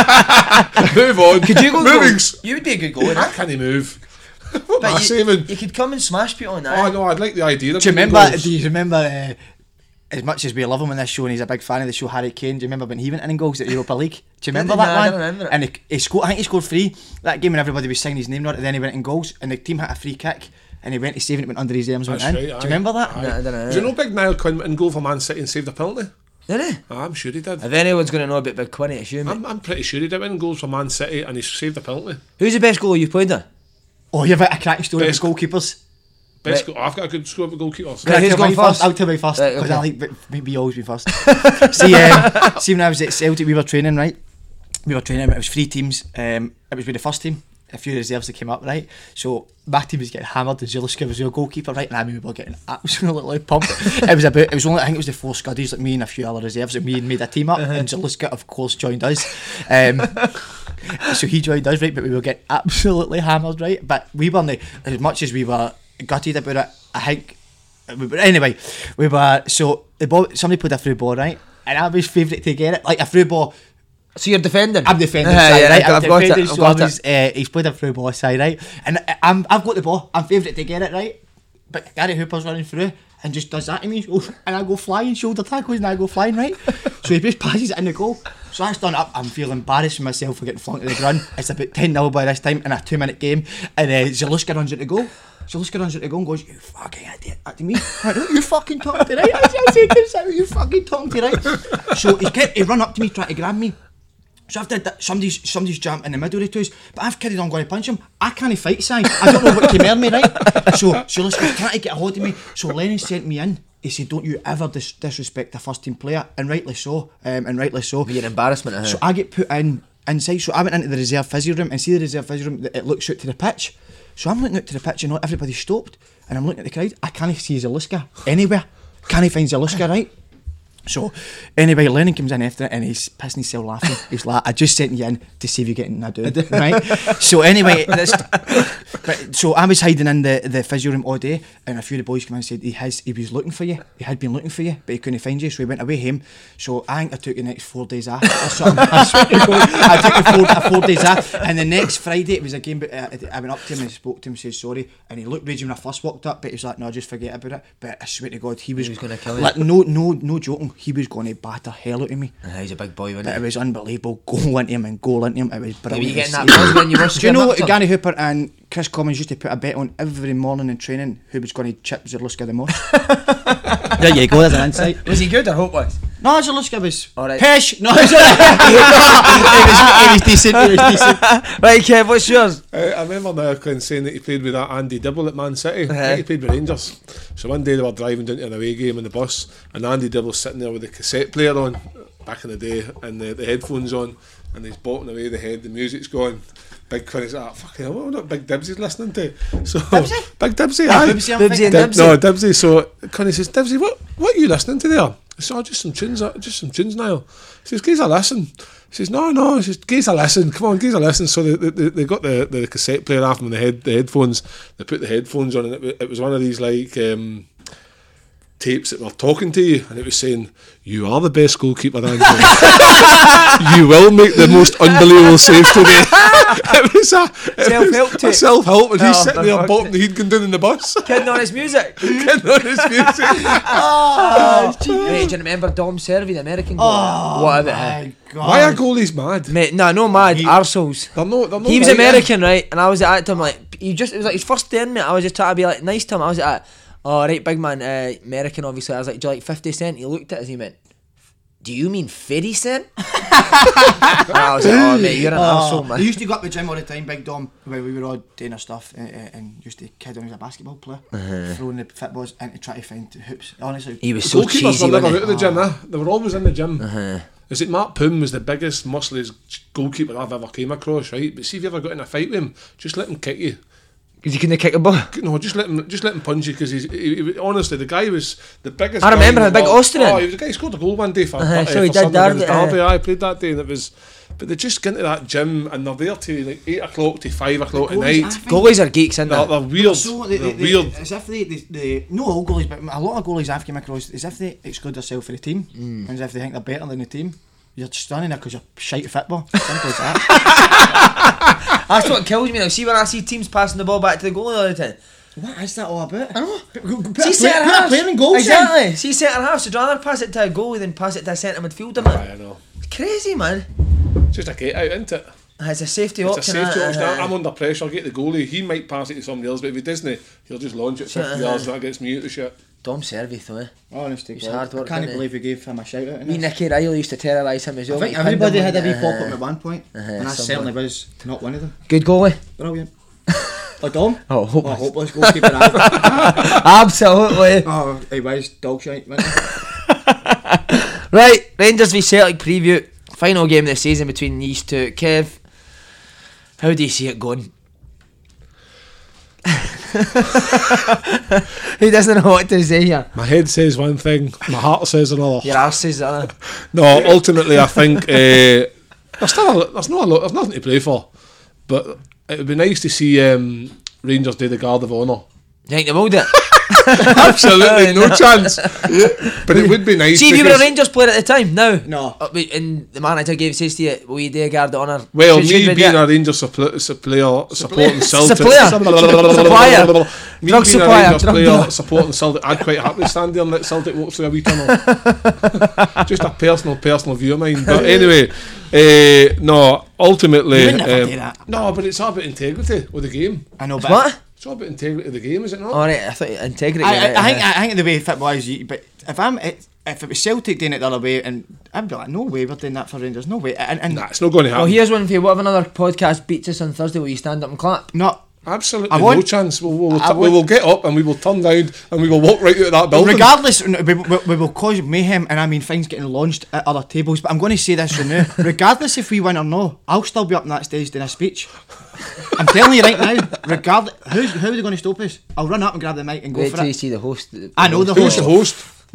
Move on. Could you go Moving. goal? You would be a good goalie. I can't move. What am I But saving? you, you could come and smash people on that. Oh no, I'd like the idea. Of Do you moving remember? goals. Do you remember? Uh, as much as we love him on this show, and he's a big fan of the show, Harry Kane. Do you remember when he went in goals at Europa League? Do you remember Nah, that I one? don't remember it. And he, he scored. I think he scored three that game, and everybody was singing his name. Not, and then he went in goals, and the team had a free kick, and he went to save it. It went under his arms, went That's in. right, Do aye. you remember that? Aye. Nah, I don't know. Do you know Big Niall Quinn went in goal for Man City and saved a penalty? Did he? I'm sure he did. If anyone's going to know about Big Quinny, it's you, mate. I'm, I'm pretty sure he did win in goals for Man City and he saved a penalty. Who's the best goalie you've played there? Oh, you've got a cracking story Best- with goalkeepers. Best Right. goal, I've got a good score with goalkeepers. Right, who's Tell going me first? I'll tell you first Right, because okay. I like but maybe always be first. see, um, see when I was at Celtic, we were training, right? We were training. It was three teams. Um, it was with the first team. A few reserves that came up, right? So my team was getting hammered. And Ziliska was your goalkeeper, right? And I mean, we were getting absolutely pumped. it was about. It was only. I think it was the four scuddies, like me and a few other reserves, and we made a team up. And Ziliska, of course, joined us. Um, so he joined us, right? But we were getting absolutely hammered, right? But we weren't as much as we were gutted about it. I think. We were, anyway, we were so the ball. Somebody put a through ball, right? And I was favourite to get it, like a through ball. So you're defending? I'm defending Uh, side, yeah, right? I've I'm got it, defending, I've so I got was, uh, he's played a through ball side, right? And I- I'm, I've got the ball. I'm favourite to get it, right? But Gary Hooper's running through and just does that to me, so- and I go flying, shoulder tackles, and I go flying, right? So he just passes it in the goal. So I stand up. I'm feeling embarrassed with myself for getting flunked to the ground. It's about ten nil by this time in a two minute game, and uh, Zaluska runs at the goal. Zaluska runs at the goal and goes, "You fucking idiot!" At me, I don't you fucking talking to, right? I say to him, "You fucking talking to, right?" So he kept he run up to me trying to grab me. So I've did that. Somebody's somebody's jumped in the middle of the twos, but I've carried on going to punch him. I can't fight, Si. I don't know what came over me, right? So so listen, trying to get a hold of me. So Lennon sent me in. He said, "Don't you ever dis- disrespect a first team player," and rightly so. Um, and rightly so. Be an embarrassment. Uh-huh. So I get put in inside. So I went into the reserve physio room and see the reserve physio room. It looks out to the pitch. So I'm looking out to the pitch and not everybody's stopped. And I'm looking at the crowd. I can't see Zaluska anywhere. Can't find Zaluska, right? So, anyway, Lennon comes in after it and he's pissing himself laughing. He's like, I just sent you in to see if you're getting that doing, right? So, anyway, this, but, so I was hiding in the, the physio room all day, and a few of the boys came in and said he has he was looking for you. He had been looking for you, but he couldn't find you, so he went away home. So, I think I took the next four days off or something. I, swear to God, I took the four, uh, four days off, and the next Friday, it was a game, but uh, I went up to him and spoke to him, said sorry, and he looked raging when I first walked up, but he was like, no, just forget about it. But I swear to God, he was, He was gonna kill you. like, no, no, no joking. He was going to batter hell out of me. Uh, he's a big boy, wasn't But he? it was unbelievable. Goal into him and goal into him. It was Were brilliant. you getting to that see. buzz when you were Do you know squaring up to him? Gary Hooper and Chris Commons used to put a bet on every morning in training who was going to chip Zerluska the most? There you go, there's an insight. Was he good or hopeless? No, Zerluska was Alright. pish. No, it's alright. he, was, he was decent. He was decent. Right, Kev, what's yours? Uh, I remember now Clint saying that he played with that Andy Dibble at Man City. I Uh-huh. think he played with Rangers. So one day they were driving down to an away game in the bus, and Andy Dibble's sitting there with the cassette player on, back in the day, and the, the headphones on, and he's bolting away the head, the music's going. Big Quinny's like, fucking hell, what what Big Dibsy's listening to? So, Dibsy? Big Dibsy, Ah, aye. Dibsy, I Dibsy think. and Dib- Dibsy. no, Dibsy. So Connie says, Dibsy, what what are you listening to there? I said, oh, just some tunes, uh, just some tunes, Niall. He says, give us a listen. He says, no, no. He says, give us a listen. Come on, give us a listen. So they, they, they got the, the cassette player off them and the head the headphones. They put the headphones on, and it, wa- it was one of these like um, tapes that were talking to you, and it was saying, you are the best goalkeeper, Andrew. You will make the most unbelievable saves today. It was a it Self-help was tape. a self-help, and he's Oh, sitting for there fuck's bottom, he'd gone down in the bus. Kidding on his music. Getting on his music. Oh, mate, do you remember Dom Servi, the American goal? Oh, what about him? my God. Why are goalies mad? Mate, no, no mad, arseholes. They're no, they're no He was right, American, right? And I was at him like, he just, it was like his first day in, mate. I was just trying to be like nice to him. I was at, oh, right, big man, uh, American, obviously. I was like, do you like fifty cent? He looked at us, he went, do you mean fifty cent? And I was like, oh, mate, you're an Oh, arsehole, man. he used to go up the gym all the time, Big Dom, when we were all doing our stuff, uh, uh, and used to kid on as a basketball player, throwing the footballs in to try to find the hoops. Honestly, He was so Goalkeepers cheesy, were never wasn't out he? of the gym, eh? They were always in the gym. Uh-huh. Is it Mark Poom was the biggest, muscliest goalkeeper I've ever came across, right? But see if you ever got in a fight with him, just let him kick you. Because you couldn't kick a ball. No, just let him, just let him punch you because he's. He, he, honestly, the guy was the biggest. I remember guy him, in the big world. Austrian. Oh, he was the guy who scored a goal one day for. Uh-huh, uh, so he for did Sunderland Derby, against Derby. uh-huh. I played that day, and it was. But they just get into that gym and they're there till like eight o'clock to five o'clock at goalies, night. I think- Goalies are geeks, isn't They're, they? they're weird. So they, they're they, weird. As if they, they, they, not all goalies, but a lot of goalies I've come across, as if they exclude themselves for the team, Mm. and as if they think they're better than the team. You're just standing there because you're shite at football. Simple as that. That's what kills me now. See when I see teams passing the ball back to the goalie all the time. What is that all about? I know. Put, put, put, See a, play, centre put a halves. player in goal. Exactly. See centre halves. I'd rather pass it to a goalie than pass it to a centre midfielder, man. Aye, I know. It's crazy, man. It's just a get out, isn't it? It's a safety It's a option. safety uh, option. uh, I'm under pressure. Get the goalie. He might pass it to somebody else, but if he doesn't, he'll just launch it fifty Uh-huh. yards. That gets me out of shit. Dom Servi, though. Eh? Honestly, He's God, hard work, I can't isn't he? believe we gave him a shout out. in Me, this. Nicky Riley used to terrorise him as well. I think but he pinned everybody him had a one- wee pop uh-huh. up at one point, Uh-huh, and I someone. certainly was not one of them. Good goalie. Brilliant. Oh, Dom? Oh, Oh, hopeless. hopeless goalkeeper. aye. Absolutely. Oh, he was dog shite, wasn't he? Right, Rangers v Celtic preview. Final game of the season between these two. Kev, how do you see it going? He doesn't know what to say here. My head says one thing, my heart says another. Your arse says that. No, ultimately, I think uh, there's still a, there's not a lot, there's nothing to play for, but it would be nice to see um, Rangers do the Guard of Honour. You think they will do it? Absolutely no chance. But it would be nice. See, if you were a because- Rangers player at the time, now. No. Uh, but- and the manager gave says to you, will you do a guard of honour? Well, Should- me should we do being it? a Rangers suppl- supplier supporting Celtic, Supplier. Supplier. me Drug being supplier, a Rangers drug player dealer. supporting Celtic, I'd quite happily stand there and let Celtic walk through a wee tunnel. Just a personal, personal view of mine. But anyway, uh, no, ultimately, You would never um, do that. no, but it's all about integrity with the game. I know, but What? It's all about integrity of the game, is it not? Alright, I thought integrity. I, I, right, I think uh, I think the way football is, you- but if I'm it, if it was Celtic doing it the other way, and I'd be like, no way, we're doing that for Rangers, no way, and, and Nah, it's not going to happen. Well, here's one for you. What if another podcast beats us on Thursday? Will you stand up and clap? not Absolutely I no want- chance. We'll, we'll, I we want- will get up and we will turn round and we will walk right out of that building. regardless. We, we, we will cause mayhem, and I mean things getting launched at other tables. But I'm going to say this right now: regardless if we win or no, I'll still be up on that stage doing a speech. I'm telling you right now, regardless, who's, how are they going to stop us? I'll run up and grab the mic and go Wait for till you it. see the host. I know the Who's the host. host?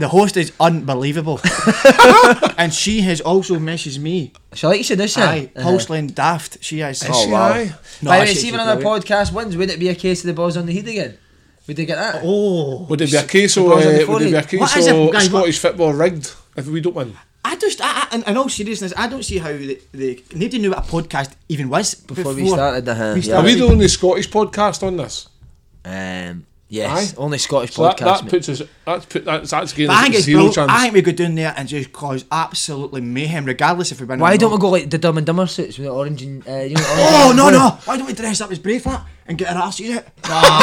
The host is unbelievable. And she has also messaged me. She likes you, does she? Aye, Uh-huh. Porcelain Daft. She is. Is she, aye? No, By the way, she's see when a other brilliant. podcast wins, would it be a case of the balls on the heat again? Would they get that? Oh. Would it be a case of, uh, Balls on the would it be a forehead. case What is it, of guys, what- Scottish football rigged if we don't win? I just, I, I, in, in all seriousness, I don't see how the, the nobody knew what a podcast even was Before we started, uh-huh, we yeah. Are we started. the only Scottish podcast on this? Um, yes, Aye. only Scottish So that, podcast. that mate. puts us. That's put. That's that's getting But I think us it's zero brilliant. chance. I think we go down there and just cause absolutely mayhem, regardless if we win. Why or don't not. we go like the Dumb and Dumber suits with the orange and uh, you know? Orange Oh and no blue? no! Why don't we dress up as Braveheart and get our asses out?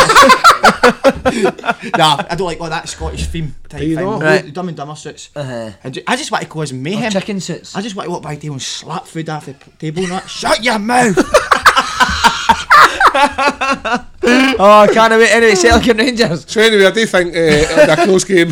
Nah, I don't like all that Scottish theme type You thing. know? The- Right. The Dumb and Dumber suits. Uh-huh. I ju- I just want to cause Or mayhem. chicken suits. I just want to walk by the table and slap food off the p- table and that. Shut your mouth! Oh, I can't wait. Anyway, Celtic and Rangers. So anyway, I do think uh, it'll be a close game.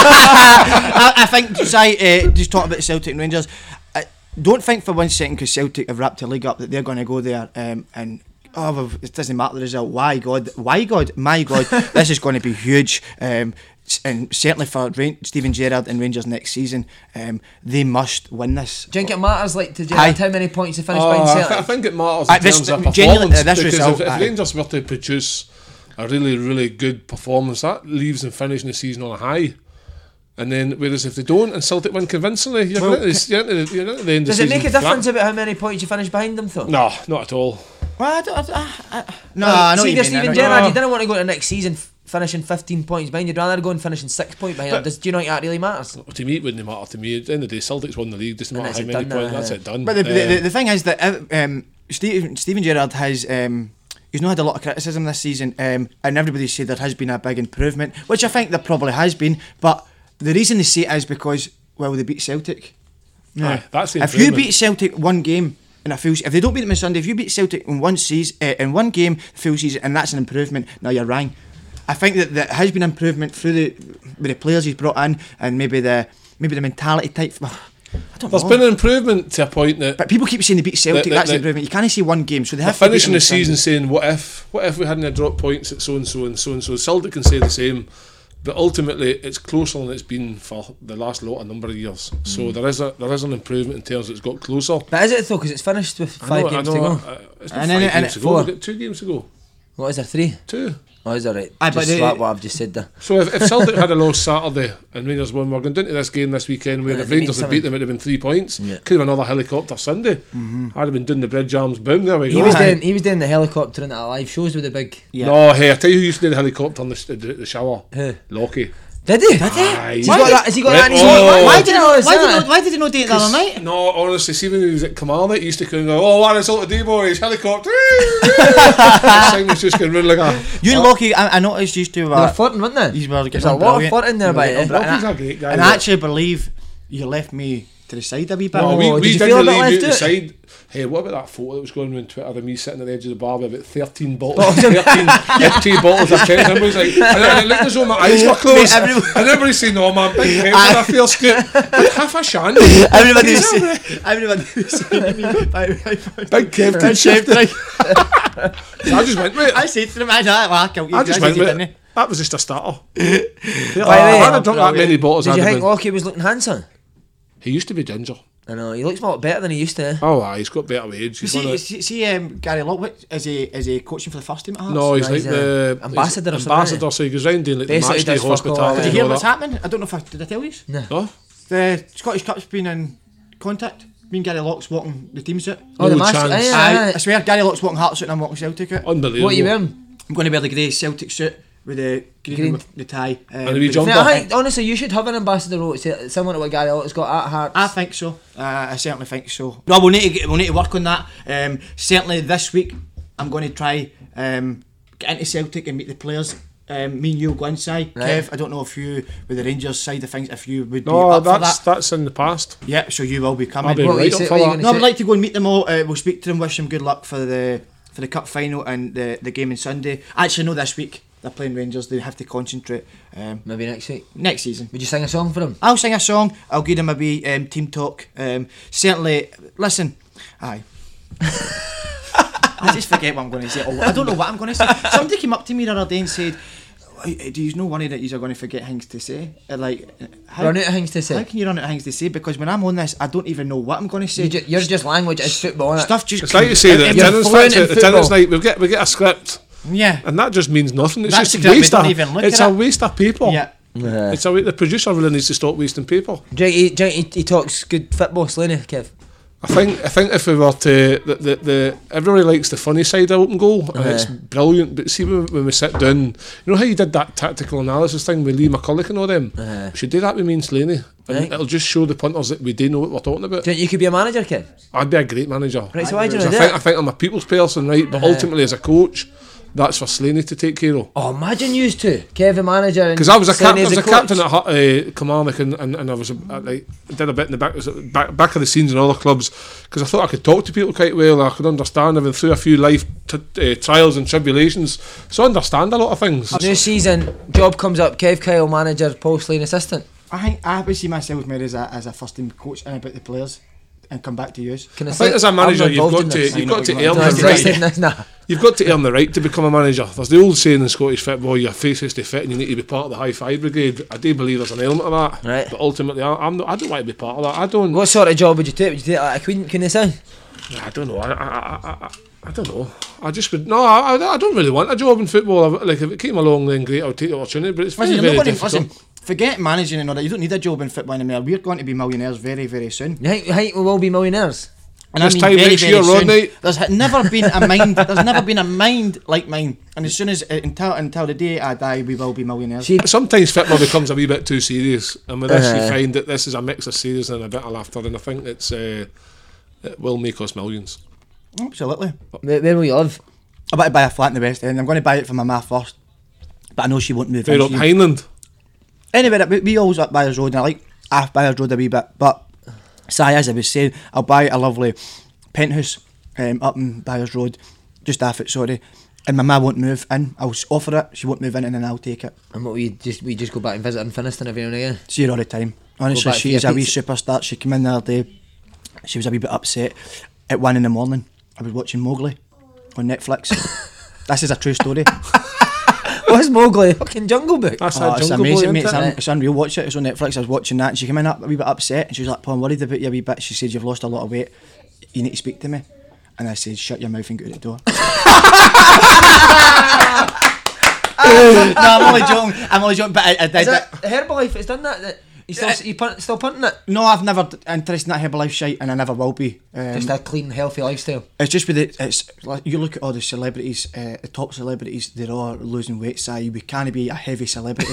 I, I think just I uh, just talk about Celtic and Rangers. I don't think for one second because Celtic have wrapped the league up that they're going to go there um, and oh well, it doesn't matter the result. Why God? Why God? My God! This is going to be huge. Um, s- and certainly for Rain- Steven Gerrard and Rangers next season, um, they must win this. Do you think it matters like to Aye. Gerrard how many points they finish Oh, behind I, Celtic? th- I think it matters in Aye, this- terms of genuinely, performance uh, this because result, if, if aye. Rangers were to produce a really, really good performance, that leaves them finishing the season on a high. And then, whereas if they don't and Celtic win convincingly, you're Well, going to the, you're into the end of Does the it make a season difference flat. about how many points you finish behind them though? No, not at all. Well, I don't, I, don't- I, I, no, I know See, what you there's mean, I Steven know what you Gerrard, mean. you didn't want to go to next season f- finishing fifteen points behind. You'd rather go and finishing six points behind. But- Does, do you know that really matters? To me, it wouldn't matter to me. At the end of the day, Celtic's won the league. Doesn't And matter that's how it many done, points. uh, That's it done. But the, the, the, Um, the thing is that uh, um, Steve, Steven Gerrard has um, he's not had a lot of criticism this season, um, and everybody said there has been a big improvement, which I think there probably has been. But the reason they say it is because well they beat Celtic. Aye, that's the If you improvement. beat Celtic one game in a full, if they don't beat them on Sunday, if you beat Celtic in one season, uh, in one game full season, and that's an improvement, now you're wrong. I think that there has been improvement through the with the players he's brought in, and maybe the maybe the mentality type. I don't There's know. been an improvement to a point that But people keep saying they beat Celtic. The- the- that's the the- improvement. You can't see one game, so they they're have to beat finishing them the on season Sunday. saying, "What if? What if we hadn't dropped points at so and so and so and so?" Celtic can say the same, but ultimately it's closer than it's been for the last lot of number of years. Mm. So there is a there is an improvement in terms of it's got closer. But is it though? Because it's finished with I five know- I games know, to go. uh, It's not And five then- and games it- to go. four. We've got two games to go. What is there? Three? Two. Oh, is that right? Aye, but Just they- slap what I've just said there. So if, if Celtic had a lost Saturday and Rangers won, we're going down to this game this weekend where And if it means Rangers had something. beat them, it'd have been three points. Yeah. Could have another helicopter Sunday. Mm-hmm. I'd have been doing the bridge arms. Boom, there we He go. was Aye. doing he was doing the helicopter and that live shows with the big. Yeah. No, hey, I tell you who used to do the helicopter in the, the, the shower. Who? Lockie. Did he? Did he? Aye. Has he Why got did- that? Has he got Wait, that in his oh. why, Why did did he he? know Why did he? that? Not, why did he not do it the other night? No, honestly, see when he was at Kilmarnock, he used to kind of go, "Oh, what result today, boys? Helicopter!" This thing was just going round like a. You and Lockie, I, I noticed used to. They were Uh, flirting, weren't they? these were There's a lot of flirt in there, by And it. Lockie's I, a great guy. and look. I actually believe you left me to the side a wee bit. No, Oh, we, did we you didn't feel a bit leave left you to the out? side. Hey, what about that photo that was going around Twitter of me sitting at the edge of the bar with about thirteen bottles, thirteen empty bottles of Pepsi? Everybody's like, and it looked as though my eyes were closed. Mate, everyone- And everybody's saying, "No, man, big head with a fair scoop." But half a shan. Everybody was saying, everybody was saying to me, bye, bye, bye. Big Kev Good can shape, shift. right? So I just went, wait. I said to them, I well, I killed you. I just guys, went you with didn't. it. That was just a starter. By the way, if I'd have drunk that many bottles, Did I'd you have think been. Lockie was looking handsome? He used to be ginger. I know he looks a lot better than he used to. Oh, aye, he's got better age. He's See, one of- see, see um, Gary Lockwood, is he, is he coaching for the first team at Hearts? No, he's No, like he's the a ambassador or he's something, ambassador, isn't so he goes round doing like the Basically match day does fuck all. hospitality. Did you and hear all what's that. happening? I don't know if I, did I tell you? No. No? The Scottish Cup's been in contact. Me and Gary Locke's walking the team suit. Oh, the No master. chance. Aye, I, aye, I aye. swear, Gary Locke's walking Hearts suit and I'm walking Celtic out. Unbelievable. What are you wearing? I'm going to wear the grey Celtic suit with the green, Green. with the tie. Um, And a wee with- jumper. Now, I think, honestly, you should have an ambassador role. It's similar to what Gary Locke's got at Hearts. I think so. Uh, I certainly think so. No, we'll need to get, we'll need to work on that. Um, certainly this week, I'm going to try um, get into Celtic and meet the players. Um, me and you will go inside. Right. Kev, I don't know if you, with the Rangers side of things, if you would be No, up for that's that. that's in the past. Yeah, so you will be coming. I'll be What were right you up say- for what are you that. gonna No, I would say? like to go and meet them all. Uh, we'll speak to them, wish them good luck for the for the cup final and the the game on Sunday. Actually, no, this week they're playing Rangers. They have to concentrate. Um, Maybe next week. next season, Would you sing a song for him? I'll sing a song. I'll give them a wee um, team talk. Um, certainly, listen. Aye. I just forget what I'm going to say. Oh, I don't know what I'm going to say. Somebody came up to me the other day and said, Do you no worry that you're going to forget things to say? Uh, Like, how, Run out of things to say. how can you run out of things to say? Because when I'm on this, I don't even know what I'm going to say. You ju- you're just language. It's football. Innit? Stuff just. It's like you say that You're attendance fluent night, in attendance football. night, we get we get a script, Yeah. and that just means nothing. It's That's just a exactly- waste we don't of. even look It's at a it. waste of paper. Yeah. Uh, It's a wa- the producer really needs to stop wasting paper. do you think he, do you think he, he talks good football, Slaney, Kev? I think I think if we were to the the, the everybody likes the funny side of open goal and it's Uh-huh. brilliant. But see when, when we sit down, you know how you did that tactical analysis thing with Lee McCulloch and all them. Uh-huh. We should do that with me and Slaney, and Right. it'll just show the punters that we do know what we're talking about. Do you think you could be a manager, Kev? I'd be a great manager. Right, so why do you I want to do think it? I think I'm a people's person, right? But Uh-huh. ultimately, as a coach, that's for Slaney to take care of. Oh, imagine you two, Kevin manager, and Because I was a Slaney captain, I as was a coach. captain at Hu- uh, Kilmarnock, and, and, and I was a, I, like did a bit in the back, back back of the scenes in other clubs because I thought I could talk to people quite well. I could understand. I've been through a few life t- uh, trials and tribulations, so I understand a lot of things. New season, job comes up. Kev Kyle manager, Paul Slaney assistant. I think I would see myself more as a as a first team coach and about the players, and come back to you. Can I, I say think as a I'm manager, not you've involved got in to this. you've got to No, earn No, the I'm right. saying this, nah. You've got to earn the right to become a manager. There's the old saying in Scottish football: "Your face is to fit, and you need to be part of the high five brigade." I do believe there's an element of that, Right. but ultimately, I, I'm not. I don't want to be part of that. I don't. What sort of job would you take? Would you take like a queen? Can you say? I don't know. I, I, I, I, I don't know. I just would. No, I, I don't really want a job in football. I, like if it came along, then great. I'll take the opportunity. But it's very, Listen, very you're not difficult. going to, listen, forget managing and all that. You don't need a job in football anymore. We're going to be millionaires very, very soon. You think, you think we will be millionaires? And This time next year, Rodney. There's ha- never been a mind. There's never been a mind like mine. And as soon as uh, until until the day I die, we will be millionaires. See, Sometimes football becomes a wee bit too serious, and with this, Uh-huh. you find that this is a mix of serious and a bit of laughter. And I think it's uh, it will make us millions. Absolutely. where, where will you live? I'm about to buy a flat in the West End. I'm going to buy it for my ma first, but I know she won't move. Fair in. up She- Highland. Anyway, we, we always up Byers Road, and I like half Byers Road a wee bit. But, Si, as I was saying, I'll buy a lovely penthouse um, up in Byers Road, just half it, sorry. And my ma won't move in. I'll s- offer it, she won't move in, and then I'll take it. And what we just we just go back and visit in Finiston every now and again. See her all the time. Honestly, back she for is your a wee pizza. superstar. She came in the other day, she was a wee bit upset. At one in the morning, I was watching Mowgli on Netflix. This is a true story. What's Mowgli? Fucking Jungle Book. That's Oh, a it's jungle amazing, boy, mate. It's, isn't un- it? it's unreal. Watch it. It's on Netflix. I was watching that, and she came in up a wee bit upset, and she was like, "Paul, I'm worried about you a wee bit." She said, "You've lost a lot of weight. You need to speak to me." And I said, "Shut your mouth and go out the door." No, I'm only joking. I'm only joking. But I, I did Is it. that Herbalife? It's done that. that you still you punt, still punting it. No, I've never d- interested in that Herbalife shite, and I never will be. Um, Just a clean, healthy lifestyle. It's just with it. It's like you look at all the celebrities, uh, the top celebrities. They're all losing weight. So we can't be a heavy celebrity.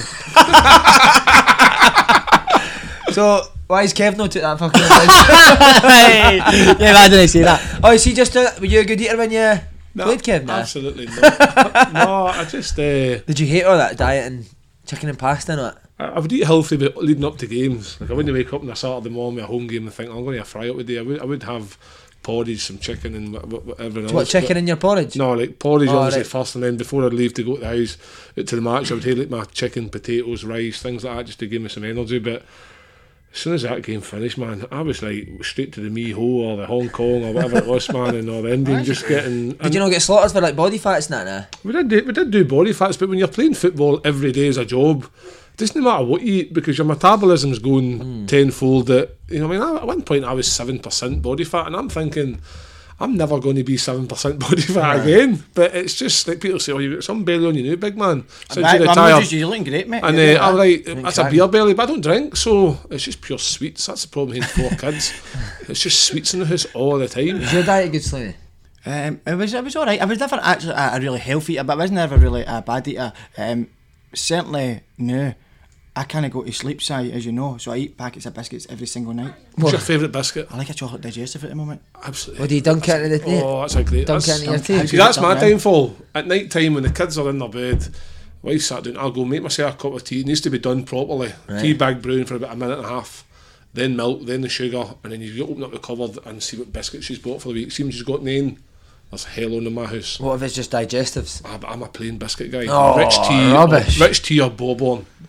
So why is Kev not took that fucking advice? Yeah, why did I say that? Oh, is he just uh, were you a good eater when you played, Kev? Nah. Absolutely not. No, I just uh, Did you hate all that diet and chicken and pasta and that? I, I would eat healthy, but leading up to games. Like I wouldn't wake up on a Saturday morning with a home game and think I'm going to fry up today. I would I would have porridge, some chicken, and wha- wha- whatever else. What, chicken but- in your porridge? No, like porridge Oh, obviously right. first, and then before I'd leave to go to the house out to the match, I would have like my chicken, potatoes, rice, things like that, just to give me some energy. But as soon as that game finished, man, I was like straight to the Miho or the Hong Kong or whatever it was, man, and or the Indian, just getting. Did you not get slaughtered for like body fats and that? Nah? We did do, we did do body fats, but when you're playing football every day as a job, it doesn't matter what you eat because your metabolism's going Mm. tenfold. That you know, I mean, I, at one point I was seven percent body fat, and I'm thinking, I'm never going to be seven percent body fat again. But it's just like people say, "Oh, you got some belly on you now, big man." Since Right, you I'm not retired. just- you're looking great, mate. And You're uh, doing I'm that. like, that's a Exactly. beer belly, but I don't drink, so it's just pure sweets. That's the problem with four kids. It's just sweets in the house all the time. Is your diet good, Slaney? Um, it was it was alright. I was never actually a, a really healthy eater, but I was never really a bad eater. Um, certainly, no. I kind of go to sleep, Si, as you know, so I eat packets of biscuits every single night. What's your favourite biscuit? I like a chocolate digestive at the moment. Absolutely. What do you dunk it into the Oh, that's a great. dunk That's, it into your How tea? see, do that's you my get that, downfall. At night time when the kids are in their bed, wife sat down, I'll go make myself a cup of tea. It needs to be done properly. Right. Tea bag brewing for about a minute and a half. Then milk, then the sugar, and then you open up the cupboard and see what biscuits she's bought for the week. See when she's got none. There's hell on in my house. What if it's just digestives? Ah, but I'm a plain biscuit guy. Oh, rich tea, rubbish. Or, rich tea or bourbon.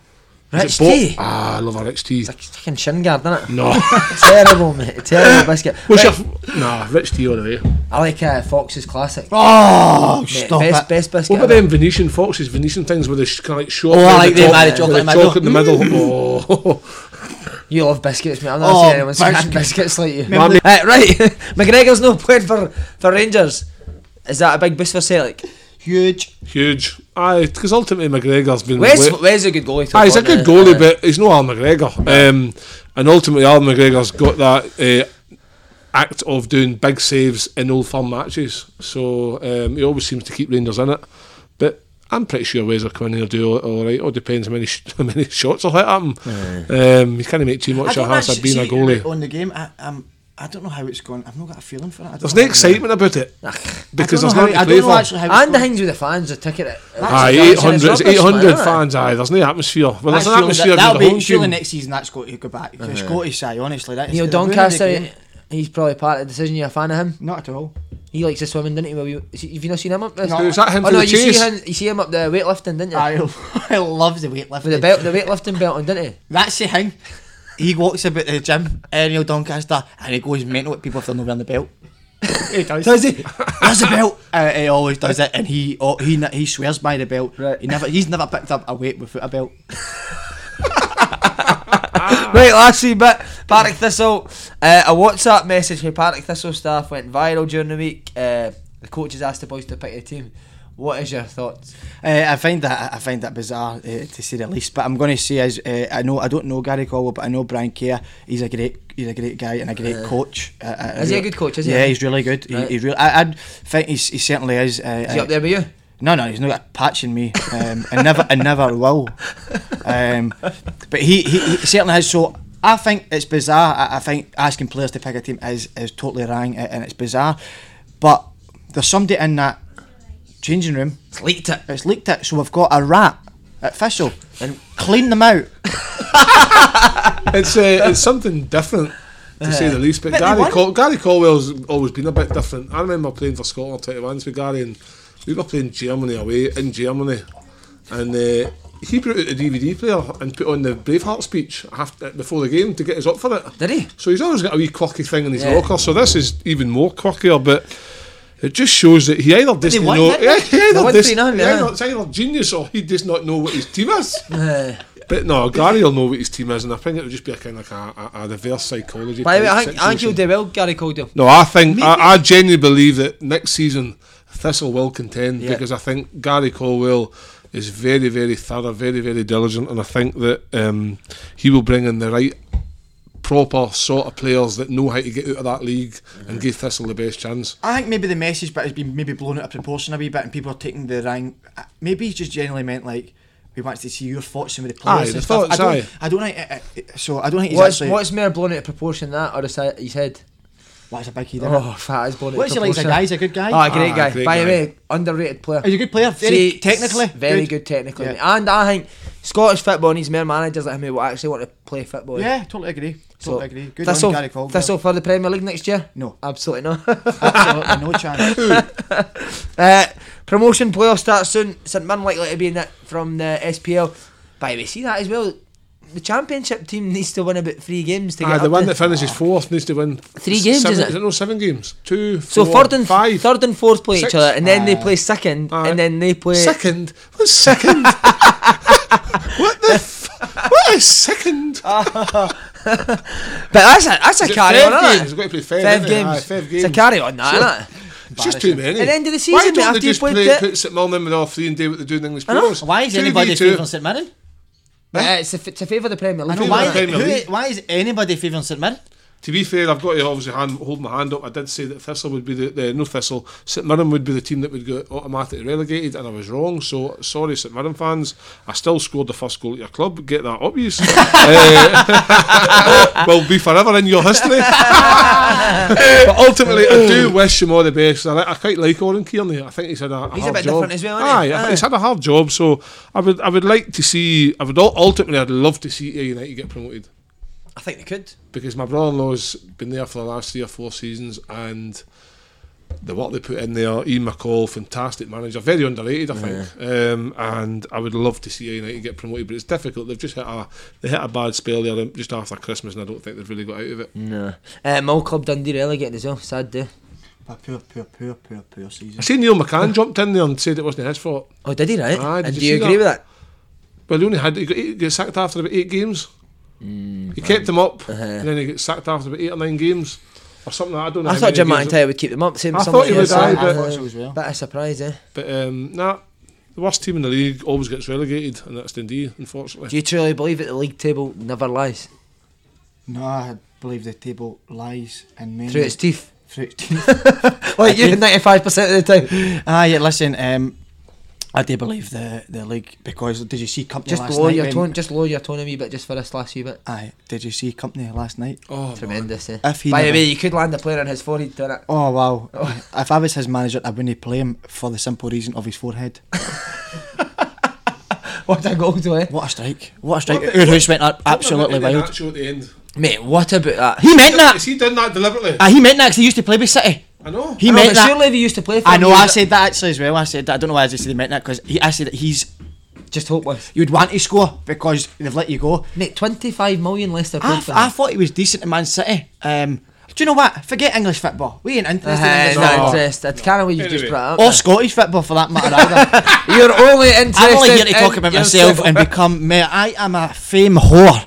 Is Rich it Bo- tea. Ah, I love a rich tea. It's like fucking shin guard, isn't it? No. Terrible, mate. Terrible biscuit. What's Right, your... Nah, rich tea all the way. I like uh, Fox's classic. Oh, Mate, stop best, it. best biscuit. What about ever. them Venetian Foxes, Venetian things with the sh- kind of like short... Oh, I like the them, top, added chocolate with in the the middle. chocolate in the middle. Oh. You love biscuits, mate. I've never Oh, seen anyone scan biscuits. biscuits like you. Remember Uh, right, McGregor's no playing for, for Rangers. Is that a big boost for Celtic? Huge. Huge. Aye, because ultimately McGregor's been... Wes, wa- Wes a good goalie. Aye, he's a good goalie, uh, but he's no Al McGregor. Um, and ultimately, Al McGregor's got that uh, act of doing big saves in Old Firm matches. So um, he always seems to keep Rangers in it. But I'm pretty sure Wes will come in here and do all, all right. All depends how many sh- how many shots will hit at him. Um, you can't make too much of a hassle of being a goalie. On the game, I, I'm, I don't know how it's going. I've not got a feeling for it. I don't There's know no how- excitement about it because there's I don't know nothing how- to I play don't know for. actually how it's And the going. things with the fans, the ticket. Aye, it's- eight hundred, it's it's rubbish, eight hundred man, isn't it? fans. Aye, there's no atmosphere. Well, That's there's an surely- atmosphere. that'll with the be home surely team. next season. That's got to go back. It's got to say, honestly. That is Neil it's ruining the Doncaster, game. he's probably part of the decision. You a fan of him? Not at all. He likes to swimming, didn't he? Well, you, is he- have you not seen him up there? No. Is that him Oh for no, the you see chase? him. You see him up the weightlifting, didn't you? I, I love the weightlifting. With the belt, the weightlifting belt on, didn't he? That's the thing. He walks about the gym, uh, Neil Doncaster, and he goes mental at people if they're not wearing the belt. He does. Does he? There's the belt. Uh, he always does it, and he oh, he n- he swears by the belt. Right. He never he's never picked up a weight without a belt. Right, last wee bit. Partick Thistle. Uh, a WhatsApp message from Partick Thistle staff went viral during the week. Uh, the coaches asked the boys to pick a team. What is your thoughts? Uh, I find that I find that bizarre uh, to say the least. But I'm going to say is uh, I know I don't know Gary Caldwell, but I know Brian Kerr. He's a great he's a great guy and a great Uh, coach. Uh, uh, is he a good coach, is he? Yeah, he's really good. He, Right. he's really. I, I think he's, he certainly is. Uh, Is he uh, up there with you? No, no, he's not got a patch in me, um, and never, and never will. Um, but he, he, he certainly has. So I think it's bizarre. I, I think asking players to pick a team is, is totally wrong, uh, and it's bizarre. But there's somebody in that changing room. It's leaked it. It's leaked it, so we've got a rat at Thistle and clean them out. It's uh, it's something different to say the least. But, But they Gary won. Col- Gary Colwell's always been a bit different. I remember playing for Scotland twenty-ones with Gary, and we were playing Germany away in Germany, and uh, he brought out a D V D player and put on the Braveheart speech after, before the game to get us up for it. Did he? So he's always got a wee quirky thing in his Yeah. locker. So this is even more quirkier, but. It just shows that he either doesn't won, know. didn't Yeah, they? he either They won dis- three none, he yeah. either- it's either genius or he does not know what his team is. Uh, But no, Gary will know what his team is, and I think it would just be a kind of like a, a, a reverse psychology. by the way, type I think, I think he'll situation. do well, Gary Caldwell. No, I think I, I genuinely believe that next season Thistle will contend Yeah. because I think Gary Colwell is very, very thorough, very, very diligent, and I think that um, he will bring in the right, proper sort of players that know how to get out of that league and give Thistle the best chance. I think maybe the message bit has been maybe blown out of proportion a wee bit, and people are taking the wrong. uh, Maybe he's just generally meant like we want to see your thoughts with the players Aye, and the stuff. thoughts, I don't. aye. I don't think. Uh, uh, so I don't think he's What's, actually. what's more blown out of proportion, that or his, his head? What's a big head? Oh, Oh, fat is blown out what's of he like? He's a proportion. guy. He's a good guy. Oh, a great Ah, guy. great By the guy. way, underrated player. He's a good player. Very See, technically, very good, technically. Yeah. mate. And I think Scottish football needs more managers like him who actually want to play football. Yeah, totally agree. Totally agree. Good Thistle, on Gary Caldwell. Thistle for the Premier League next year? No, Absolutely not. absolutely no chance. uh, promotion playoff starts soon. St Mirren likely to be in it from the S P L. By the way, see that as well. The championship team needs to win about three games to get Aye, up the one to- that finishes fourth needs to win Three games, seven, is it? Is it no seven games? Two, So four, third and five. third and fourth play Six. each other, and then they Aye. play second, Aye. and then they play. Second? What's second? What the? F- what is second? But that's a that's a Is it carry five on, games? isn't He's it? got to play five, Five isn't it? games. Aye, five games. It's a carry on, that, So- isn't it? It's just too many. At the end of the Why season, mate, don't after they you just played play, it- put St Mirren in with all three and do what they do in English I know. Premiers? Why is two anybody v two. favouring St Mirren? Uh, it's a, to favour the Premier I League. know Favour why. the Premier Who, League. why is anybody favouring St Mirren? To be fair, I've got to obviously hand, hold my hand up. I did say that Thistle would be the, the no Thistle, St Mirren would be the team that would get automatically relegated, and I was wrong. So sorry, St Mirren fans. I still scored the first goal at your club. Get that up, you. uh, will be forever in your history. But ultimately, I do wish him all the best. I, li- I quite like Oren Kearney. I think he's had a, a He's a hard bit job. different as well, isn't Aye, he? I think Aye. he's had a hard job. So I would, I would like to see. I would ul- ultimately, I'd love to see A United get promoted. I think they could. Because my brother-in-law's been there for the last three or four seasons, and the work they put in there. Ian McCall, fantastic manager, very underrated, I think. Um, and I would love to see United get promoted, but it's difficult. They've just hit a they hit a bad spell there just after Christmas, and I don't think they've really got out of it. No. Uh, Mull Club Dundee relegated as well. Sad day. Poor, poor, poor, poor, poor season. I see Neil McCann jumped in there and said it wasn't his fault. Oh, did he, right? Aye, did and you do you see agree that? with that? Well, he only had he got, he got sacked after about eight games. Mm, he kept them up, Uh-huh. and then he got sacked after about eight or nine games, or something. Like that. I don't know. I how thought many Jim games it- McIntyre would keep them up. Same I as thought he someone would, else, aye, uh, but- I thought so as well. Bit of surprise, eh? But um, nah, the worst team in the league always gets relegated, and that's Dundee, unfortunately. Do you truly believe that the league table never lies? No, I believe the table lies and mainly Through its teeth. through its teeth. Like you, ninety-five percent of the time. Ah, yeah, listen, um, I do believe the the league because did you see Company Just last lower night? your when- tone. Just lower your tone a wee bit, just for this last wee bit. Aye, did you see Company last night? Oh, Tremendous, eh? If he By the never- way, you could land a player on his forehead doing it. Oh wow! If I was his manager, I wouldn't play him for the simple reason of his forehead. What a goal to, eh? What a strike! What a strike! Urhus went up absolutely wild. At the end. Mate, what about that? He meant that. Is he done that deliberately? Ah, he meant that 'cause he used to play with City. I know. He I know, meant but that. surely if he used to play for I him, know. he I was said that actually as well. I said that. I don't know why I just said he meant that because he. I said that he's. just hopeless. You would want to score because they've let you go. Mate, twenty-five million Leicester I, paid for I him. thought he was decent in Man City. Um, do you know what? Forget English football. We ain't interested in Uh, English not football. interested. Can't believe you just Anyway. brought it up. Or there. Scottish football for that matter either. You're only interested. I'm only here to talk in about myself yourself. and become. Mate, I am a fame whore.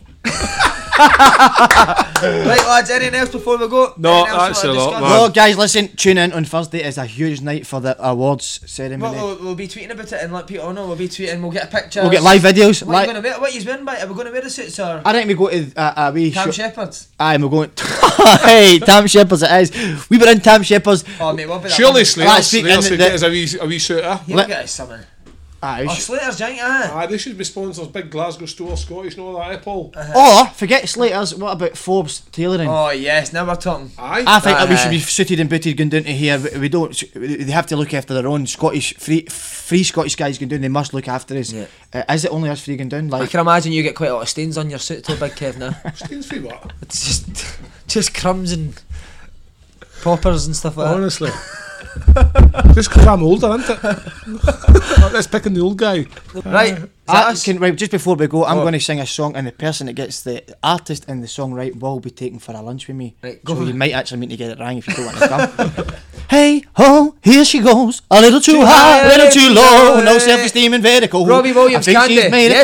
Right, lads, anything else before we go? No, Anything else that's you a wanna lot, discuss? man. Well, guys, listen. Tune in on Thursday. It's a huge night for the awards ceremony. We'll, we'll, we'll be tweeting about it and let people know. We'll be tweeting. We'll get a picture. We'll get live videos. What are Li- you gonna wear? What you wearing, mate? Are we going to wear the suits or I think we go to uh, a wee. Cam Sh- Shepherd's? Aye, we're going. Hey, Tam Shepherd's it is. We were in Tam Shepherd's. Oh, mate, what about Surely that? Slater, Last week Slater in should the- get us a wee, a wee shooter. He'll Let- get us something. Aye. Oh, sh- Slater's giant, ah. Ah, they should be sponsors. Big Glasgow store, Scottish, and all that. Eh, Paul? Or forget Slater's. What about Forbes tailoring? Oh, yes, now we're talking. Aye. I think that we Aye. should be suited and booted going down to here. We, we don't. They have to look after their own Scottish free, free Scottish guys going down. They must look after us. Yeah. Uh, is it only us free going down? I Like, can imagine you get quite a lot of stains on your suit too, Big Kev, now. Stains for what? It's just, just crumbs and poppers and stuff like that. Honestly. Just because I'm older, isn't it? Let's pick on the old guy. Right, is that I us? can, right, just before we go, I'm Oh. going to sing a song, and the person that gets the artist and the song right will be taken for a lunch with me. Right, go so on. you might actually mean to get it wrong if you don't want to come. Hey ho, here she goes, a little too, Too high, high, a little too low, hey. no self-esteem and very cold. Robbie Williams, I think Candy. she's made Yes,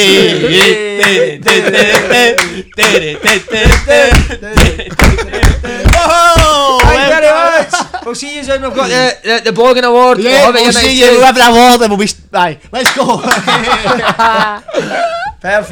of candy. Oh, Thank you very much. We'll see you soon. We've got the, the, the blogging award. Yeah, have it we'll here see next you. week. We'll have an award and we'll be. Aye, let's go. Perfect.